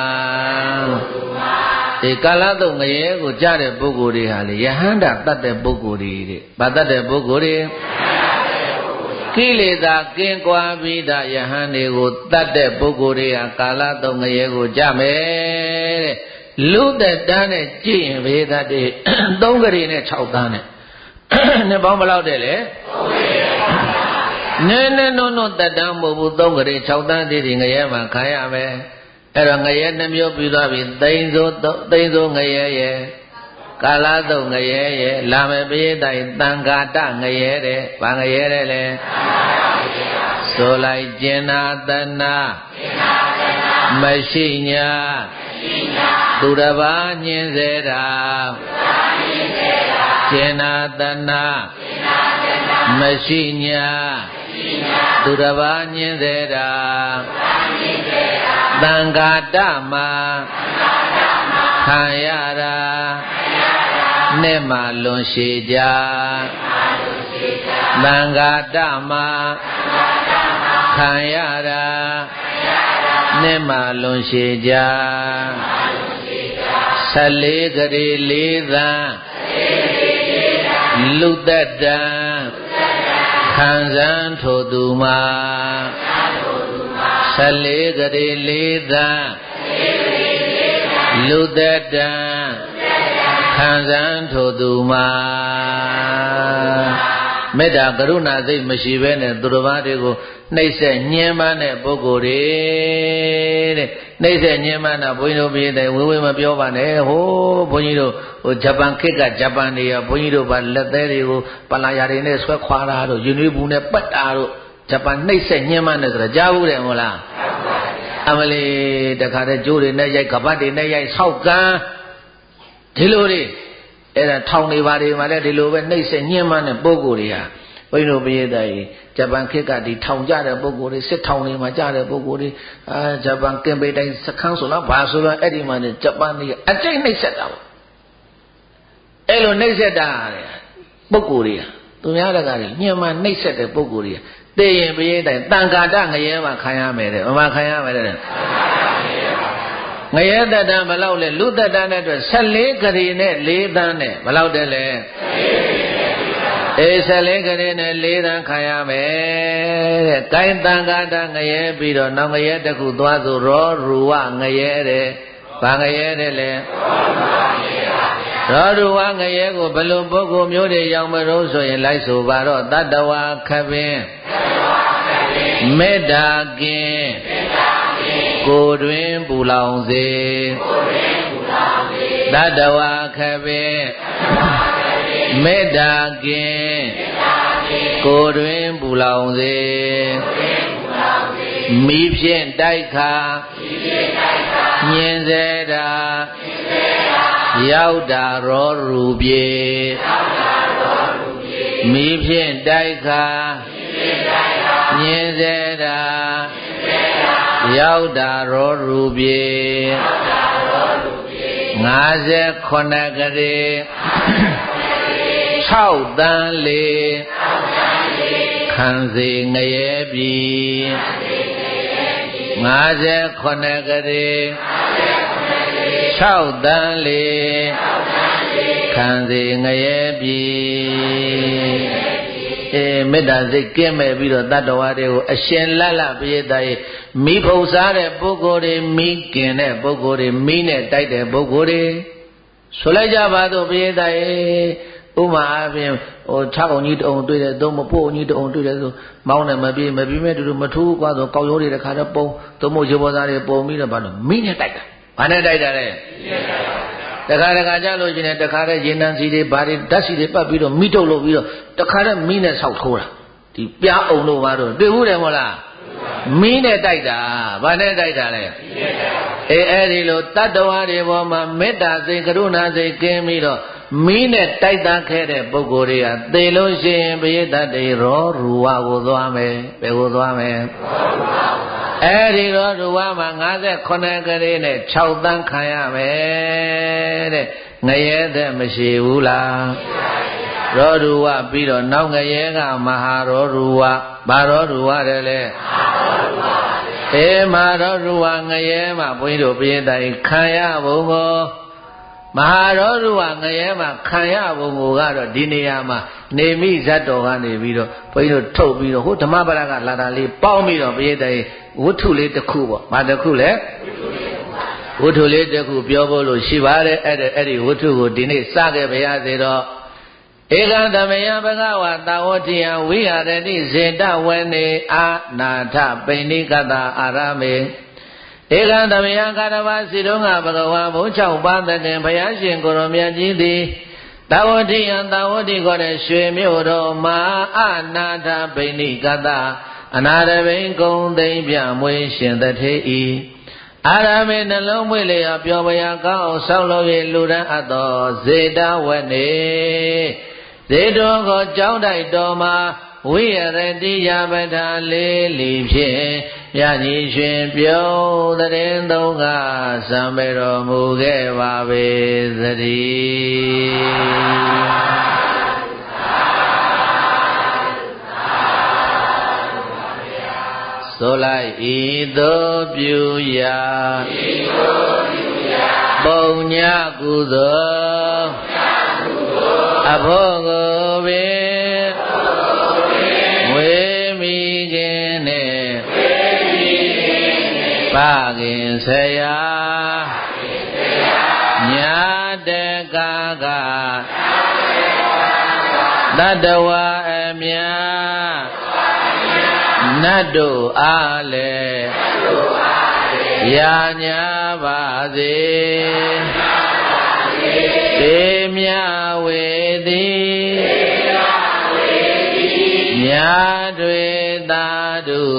ဒီကာလတုံငရဲကိုကြားတဲ့ပုဂ္ဂိုလ်တွေဟာလေယဟန္တာတတ်တဲ့ပုဂ္ဂိုလ်တွေတဲ့။ဘာတတ်တဲ့ပုဂ္ဂိုလ်တွေကိလေသာကင်းကွာပြီးသားယဟန်တွေကိုတတ်တဲ့ပုဂ္ဂိုလ်တွေဟာကာလတုံငရဲကိုကြားမယ်တဲ့။လူသက်တန်းနဲ့ကြည့်ရင်ဘေးသတ်တွေသုံးကလေးနဲ့၆သန်းနဲ့နှစ်ပေါင်းဘယ်လောက်တဲ့လဲနည်းနည်းနုံနုံသက်တန်းမဟုတ်ဘူးသုံးကလေး၆သန်းတည်းဒီငရဲမှာခံရမယ်။အဲ့တော့ငရဲနှမျိုးပြီးသွားပြီသိန်းစိုးသိန်းစိုးငရဲရဲ့ကာလတုံငရဲရဲ့လာမယ်ပရိသတ်တန်ဃာတငရဲတဲ့ဘာငရဲတဲ့လဲဆိုလိုက်ကျင်နာတနာမရှိညာသူတစ်ပါးညင်စေတာကျင်နာတနာမရှိညာသူတစ်ပါးညင်စေတာသံဃာတမှာခံရတာနဲ့မှလွန်ရှိကြသံဃာတမှာခံရတာနဲ့မှလွန်ရှိကြဆယ်လေးကလေးလေးသံလူသက်တံခံစမ်းထိုသူမှာဆယ်လေးကလေးလေးသံလူသက်တံခံစမ်းထိုသူမှာမေတ္တာကရုဏာစိတ်မရှိဘဲနဲ့သူတစ်ပါးတွေကိုနှိပ်စက်ညှဉ်းပန်းတဲ့ပုဂ္ဂိုလ်တွေတဲ့နှိပ်စက်ညှဉ်းပန်းတာဘုန်းကြီးတို့ပြည်တယ်ဝေဝေမပြောပါနဲ့ဟိုးဘုန်းကြီးတို့ဟိုဂျပန်ခေတ်ကဂျပန်တွေကဘုန်းကြီးတို့ကလက်သေးတွေကိုပလာယာတွေနဲ့ဆွဲခွာတာတို့ယူနီဘူးနဲ့ပတ်တာတို့ဂျပန်နှိပ်စက်ညှဉ်းပန်းတယ်ဆိုတာကြားဘူးတယ်မဟုတ်လားအမလီတခါတည်းကြိုးတွေနဲ့ရိုက်ကပတ်တွေနဲ့ရိုက်ဆောက်ကန်းဒီလိုတွေအဲ့ဒါထောင်နေပါတွေမှာလည်းဒီလိုပဲနှိပ်စက်ညှဉ်းပန်းတဲ့ပုဂ္ဂိုလ်တွေဟာဘုန်းကြီးတို့ပြည်သားကြီးဂျပန်ခေတ်ကဒီထောင်ကြတဲ့ပုဂ္ဂိုလ်တွေစစ်ထောင်တွေမှာကြတဲ့ပုဂ္ဂိုလ်တွေအာဂျပန်ကင်ပေတိုင်းစခန်းဆိုတော့ဘာဆိုတော့အဲ့ဒီမှာနေဂျပန်တွေအကျိတ်နှိပ်စက်တာပေါ့အဲ့လိုနှိပ်စက်တာတဲ့ပုဂ္ဂိုလ်တွေသူများတကားတွေညှဉ်းပန်းနှိပ်စက်တဲ့ပုဂ္ဂိုလ်တွေသိရင်ပြည်တိုင်းတန်ဃာတငရဲမှာခံရမယ်တဲ့ဘာမှခံရမယ်တဲ့ငရဲတတဘလောက်လဲလူတတနဲ့အတွက်ဆယ်လေးဂရီနဲ့လေးသန်းနဲ့ဘလောက်တယ်လဲအေးဆယ်လေးဂရီနဲ့လေးသန်းခံရမယ်တဲ့ကိုင်းတန်ကားတာငရဲပြီးတော့နောက်ငရဲတစ်ခုသွားဆိုရောရူဝငရဲတဲ့ဘာငရဲတဲ့လဲရောရူဝငရဲကိုဘယ်လိုပုဂ္ဂိုလ်မျိုးတွေရောက်မလို့ဆိုရင်လိုက်ဆိုပါတော့တတ္တဝါခပင်မေတ္တာကင်ကိုယ်တွင်ပူလောင်စေတတ္တဝါခပင်မေတ္တာကင်ကိုယ်တွင်ပူလောင်စေမိဖြင့်တိုက်ခါညင်စေတာရောက်တာရောရူပြေမိဖြင့်တိုက်ခါညင်စေတာရောက်တာရောရူပြေငါးဆယ်ခုနှစ်ကလေး၆တန်းလေးခံစေငရဲပြီငါးဆယ်ခုနှစ်ကလေး၆တန်းလေးခံစေငရဲပြီအေးမေတ္တာစိတ်ကင်းမဲ့ပြီးတော့တတ္တဝါတွေကိုအရှင်လတ်လတ်ပိဋကရဲ့မိဖုံစားတဲ့ပုဂ္ဂိုလ်တွေမိကင်တဲ့ပုဂ္ဂိုလ်တွေမိနဲ့တိုက်တဲ့ပုဂ္ဂိုလ်တွေဆိုလိုက်ကြပါတော့ပိဋကရဲ့ဥမာအပြင်ဟို၆အောင်ကြီးတုံတွေ့တယ်သုံးမပို့အောင်ကြီးတုံတွေ့တယ်ဆိုမောင်းနဲ့မပြေးမပြေးမဲ့တူတူမထူးกว่าဆိုကောက်ရိုးတွေတခါတော့ပုံသုံးမို့ရေပေါ်သားတွေပုံပြီးတော့ဘာလို့မိနဲ့တိုက်တာဘာနဲ့တိုက်တာလဲတခါတခါကြလို့ရှိရင်တခါတည်းရေနံစီတွေဘာတွေဓာတ်စီတွေပတ်ပြီးတော့မိထုတ်လို့ပြီးတော့တခါတည်းမိနဲ့ဆောက်ထိုးတာဒီပြားအောင်လို့ဘာလို့တွေ့ဘူးတယ်မဟုတ်လားမိနဲ့တိုက်တာဘာနဲ့တိုက်တာလဲအေးအဲ့ဒီလိုတတ္တဝါတွေပေါ်မှာမေတ္တာစိတ်ကရုဏာစိတ်ကင်းပြီးတော့မီးနဲ့တိုက်တန်းခဲ့တဲ့ပုဂ္ဂိုလ်တွေကသေလို့ရှိရင်ပရိသတ်တွေရောရူဝကိုသွားမယ်ဘယ်ကိုသွားမယ်အဲ့ဒီရောရူဝမှာ၅၀ခုနှစ်ကလေးနဲ့၆တန်းခံရမယ်တဲ့ငရဲတဲ့မရှိဘူးလားရောရူဝပြီးတော့နောက်ငရဲကမဟာရောရူဝဘာရောရူဝတယ်လဲအေးမဟာရောရူဝငရဲမှာဘုန်းကြီးတို့ပရိသတ်ခံရဖို့ကိုမဟာရောရူဝငရဲမှာခံရပုံကိုကတော့ဒီနေရာမှာနေမိဇတ်တော်ကနေပြီးတော့ဘုန်းကြီးတို့ထုတ်ပြီးတော့ဟိုဓမ္မပဒကလာတာလေးပေါင်းပြီးတော့ပရိသတ်ဝတ္ထုလေးတစ်ခုပေါ့။ဘာတစ်ခုလဲဝတ္ထုလေးတစ်ခုပြောဖို့လို့ရှိပါတယ်အဲ့ဒါအဲ့ဒီဝတ္ထုကိုဒီနေ့စခဲ့ပါရစေတော့ဧကသမယဘဂဝါတာဝတိယဝိဟာရတိဇေတဝနေအာနာထပိဏိကတအာရမေဧကသမယကာရဝစီတုံးကဘဂဝါဘုံ၆ပါးတခင်ဘုရားရှင်ကိုရောမြတ်ကြီးသည်တာဝတိယတာဝတိခေါ်တဲ့ရွှေမြို့တော်မှာအာနာထပိဏိကတအနာရဘိန်ကုံသိမ့်ပြမွေးရှင်တထေဤအာရမေနှလုံးမွေလျော်ပျော်ပရာကောင်းအောင်ဆောက်လုပ်၍လူရန်အပ်သောဇေတဝနေဇေတောကိုကြောင်းတိုက်တော်မှာဝိရတိယပဋ္ဌာလေးလီဖြင့်မြတ်ကြီးရွှင်ပြုံးတရင်သုံးကစံပေတော်မူခဲ့ပါပေသတည်းဆိုလိုက်ဤသို့ပြုရာပုံညကုသိုလ်အဖို့ကိုပင်ဝေမိခင်နဲ့ပါခင်ဆရာညာတကာကတတ္တဝါအမြနတ်တို့အားလည်းရာညာပါစေပေမြဝေသည်ညာတွေသာဓု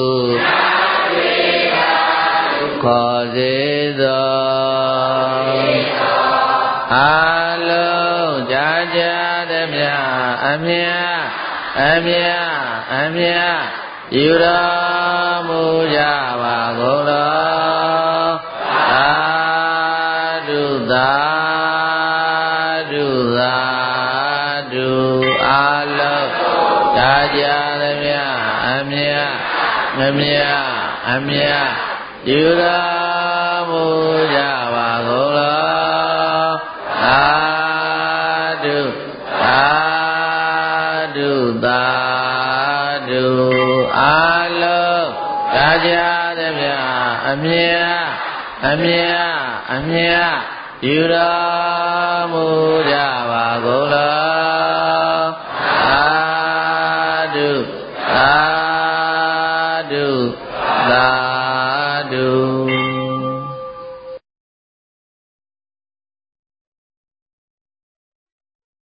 ခေါ်စေသောအာလုံးကြာကြာသမျှအမြအမြအမြယူတော်မူကြပါကုန်တော်သာဓုသာဓုသာဓုအာလုံးကြာကြာသမျှအမြအမြအမြယူတော်မမှုကြပါကုန်လောသာဓုသာဓုသာဓုအာလုံးဒါကြသည်မြအမြတ်အမြတ်အမြတ်ယူတော်မူကြပါကုန်လော